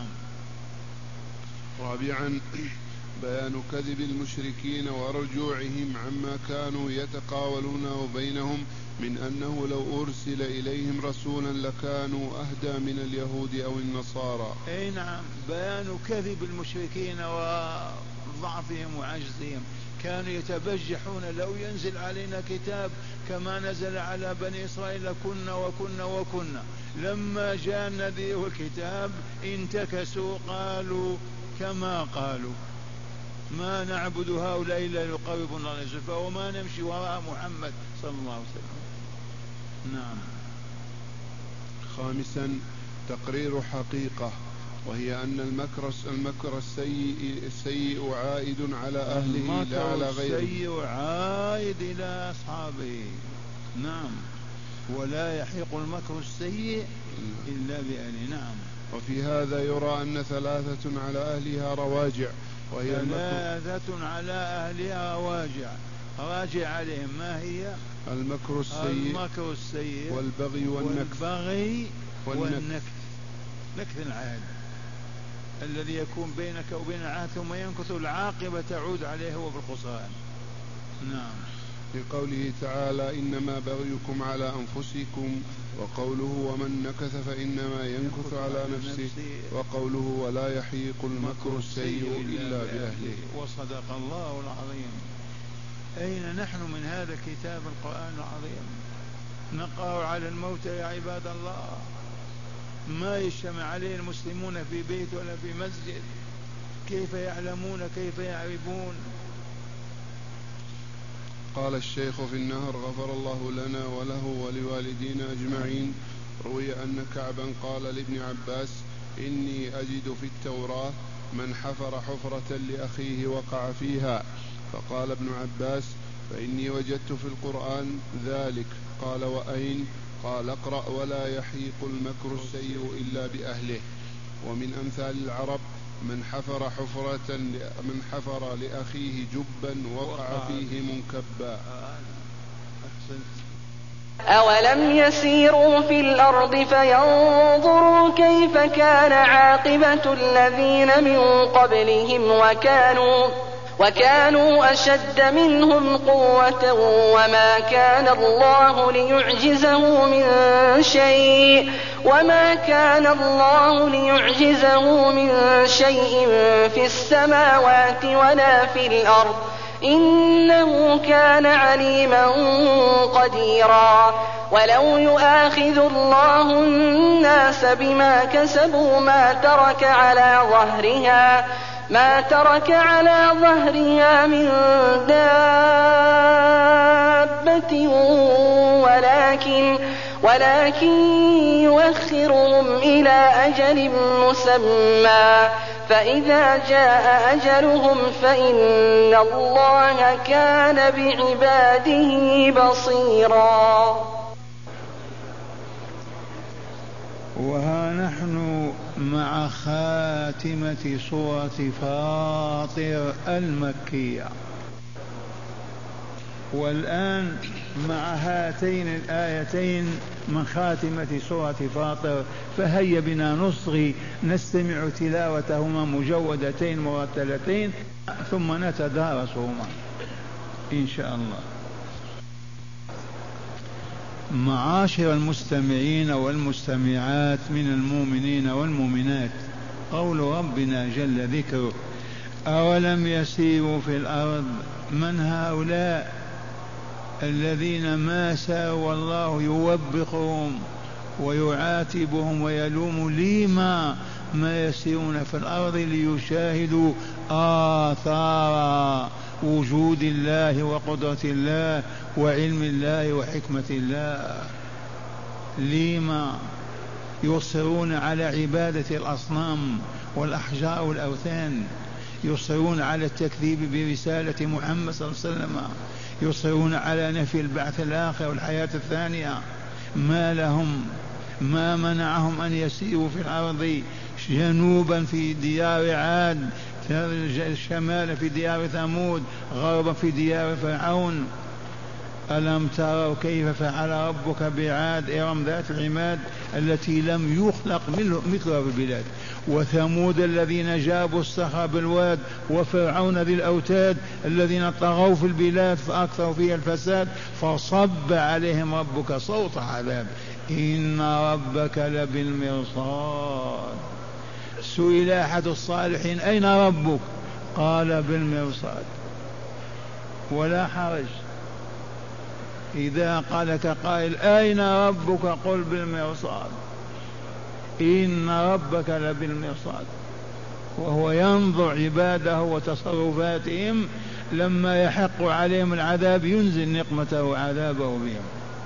رابعا بيان كذب المشركين ورجوعهم عما كانوا يتقاولونه بينهم من أنه لو أرسل إليهم رسولا لكانوا أهدى من اليهود أو النصارى. أي نعم، بيان كذب المشركين وضعفهم وعجزهم. كانوا يتبجحون لو ينزل علينا كتاب كما نزل على بني إسرائيل كنا وكنا وكنا. لما جاء النذير الكتاب انتكسوا، قالوا كما قالوا ما نعبد هؤلاء إلا ليقربونا إلى زلفى وما نمشي وراء محمد صلى الله عليه وسلم. نعم. خامسا تقرير حقيقة، وهي أن المكر المكر السيء السيء عائد على أهله لا على غيره. السيء عائد إلى أصحابه. نعم. ولا يحيق المكر السيء إلا بأهله. نعم. وفي هذا يرى أن ثلاثة على أهلها رواجع، وهي ثلاثة على أهلها رواجع. راجع عليهم ما هي؟ المكر السيء المكر السيء والبغي والنكث والبغي والنكث. نكث العهد الذي يكون بينك وبين العهد ثم ينكث، العاقبة تعود عليه هو بالخسران. نعم. لقوله تعالى إنما بغيكم على أنفسكم، وقوله ومن نكث فإنما ينكث على نفسه، وقوله ولا يحيق المكر السيء إلا بأهله. وصدق الله العظيم. أين نحن من هذا الكتاب القرآن العظيم؟ نقرأ على الموتى يا عباد الله، ما يجتمع عليه المسلمون في بيت ولا في مسجد، كيف يعلمون كيف يعرفون؟ قال الشيخ في النهر غفر الله لنا وله ولوالدينا أجمعين: روي أن كعبا قال لابن عباس: إني أجد في التوراة من حفر حفرة لأخيه وقع فيها. فقال ابن عباس: فإني وجدت في القرآن ذلك. قال: وأين؟ قال: اقرأ ولا يحيق المكر السيء إلا بأهله. ومن أمثال العرب من حفر حفرة من حفر لأخيه جبا وقع فيه منكبا. أولم يسيروا في الأرض فينظروا كيف كان عاقبة الذين من قبلهم وكانوا وكانوا أشد منهم قوة وما كان الله ليعجزه من شيء وما كان الله ليعجزه من شيء في السماوات ولا في الأرض إنه كان عليما قديرا. ولو يؤاخذ الله الناس بما كسبوا ما ترك على ظهرها ما ترك على ظهرها من دابة ولكن ولكن يؤخرهم إلى أجل مسمى فإذا جاء أجلهم فإن الله كان بعباده بصيرا. وها نحن مع خاتمة سورة فاطر المكية، والآن مع هاتين الآيتين من خاتمة سورة فاطر، فهيا بنا نصغي نستمع تلاوتهما مجودتين مرتلتين ثم نتدارسهما إن شاء الله. معاشر المستمعين والمستمعات من المؤمنين والمؤمنات، قول ربنا جل ذكره: أولم يسيروا في الأرض. من هؤلاء الذين ما ساروا والله يوبخهم ويعاتبهم ويلوم لما ما يسيرون في الأرض ليشاهدوا آثار وجود الله وقدرة الله وعلم الله وحكمة الله. لما يصرون على عبادة الأصنام والأحجار والأوثان؟ يصرون على التكذيب برسالة محمد صلى الله عليه وسلم، يصرون على نفي البعث الآخر والحياة الثانية. ما لهم ما منعهم أن يسيروا في الأرض جنوبا في ديار عاد، شمالا في ديار ثمود، غربا في ديار فرعون. ألم تروا كيف فعل ربك بعاد إرم ذات العماد التي لم يخلق مثلها في البلاد، وثمود الذين جابوا الصخر بالواد، وفرعون ذي الأوتاد الذين طغوا في البلاد فأكثروا فيها الفساد، فصب عليهم ربك صوت عذاب إن ربك لبالمرصاد. سئل أحد الصالحين أين ربك؟ قال بالمرصاد. ولا حرج، إذا قالك قائل أين ربك قل بالمرصاد، إن ربك لبالمرصاد، وهو ينظر عباده وتصرفاتهم، لما يحق عليهم العذاب ينزل نقمته وعذابه بهم.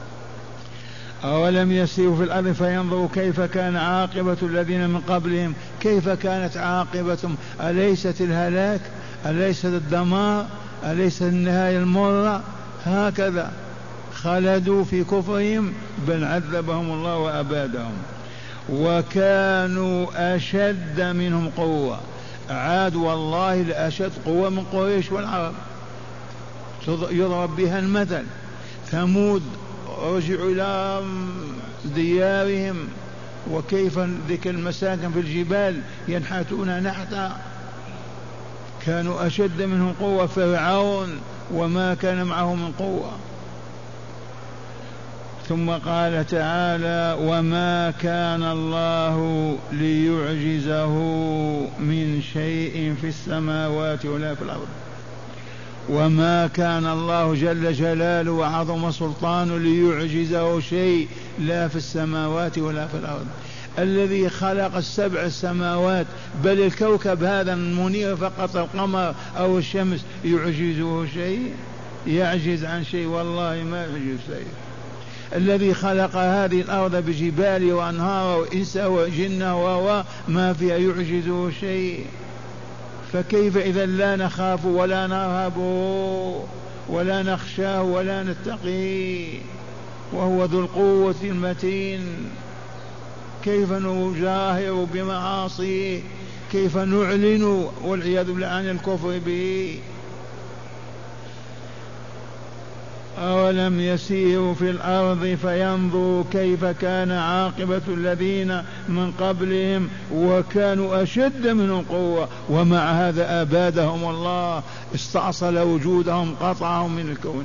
أولم يسيروا في الأرض فينظروا كيف كان عاقبة الذين من قبلهم، كيف كانت عاقبتهم؟ أليست الهلاك؟ أليست الدمار؟ أليست النهاية المرة؟ هكذا خلدوا في كفرهم، بل عذبهم الله وأبادهم. وكانوا أشد منهم قوة. عاد والله لأشد قوة من قريش والعرب، يضرب بها المثل. ثمود رجعوا إلى ديارهم، وكيف ذيك المساكن في الجبال ينحتون نحتا، كانوا أشد منهم قوة. فرعون وما كان معه من قوة. ثم قال تعالى وما كان الله ليعجزه من شيء في السماوات ولا في الأرض. وما كان الله جل جلاله وعظم سلطانه ليعجزه شيء لا في السماوات ولا في الأرض. الذي خلق السبع السماوات، بل الكوكب هذا المنير فقط، القمر أو الشمس، يعجزه شيء؟ يعجز عن شيء؟ والله ما يعجز شيء. الذي خلق هذه الأرض بجبال وأنهار وإنس وجن وما فيها يعجزه شيء. فكيف إذا لا نخاف ولا نرهب ولا نخشاه ولا نتقي وهو ذو القوة المتين؟ كيف نجاهر بمعاصيه؟ كيف نعلن والعياذ بالله عن الكفر به؟ أولم يسيروا في الأرض فينظروا كيف كان عاقبة الذين من قبلهم وكانوا أشد منهم قوة، ومع هذا أبادهم الله، استأصل وجودهم، قطعهم من الكون.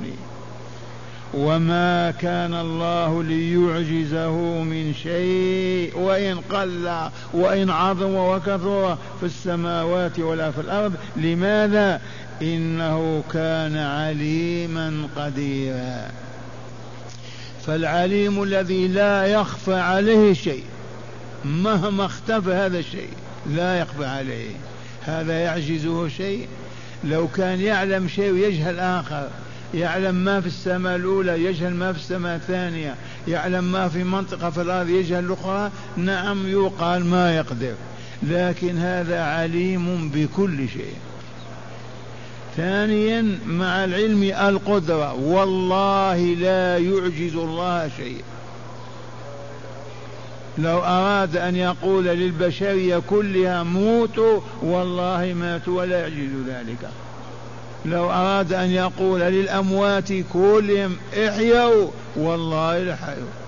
وما كان الله ليعجزه من شيء وإن قل وإن عظم وكثر في السماوات ولا في الأرض. لماذا؟ إنه كان عليما قديرا. فالعليم الذي لا يخفى عليه شيء، مهما اختفى هذا الشيء لا يخفى عليه، هذا يعجزه شيء؟ لو كان يعلم شيء ويجهل آخر، يعلم ما في السماء الأولى يجهل ما في السماء الثانية، يعلم ما في منطقة في الأرض يجهل الأخرى، نعم يقال ما يقدر، لكن هذا عليم بكل شيء. ثانيا مع العلم القدرة، والله لا يعجز الله شيء. لو أراد أن يقول للبشرية كلها موتوا والله ماتوا ولا يعجز ذلك. لو أراد أن يقول للأموات كلهم احيوا والله لحيوا.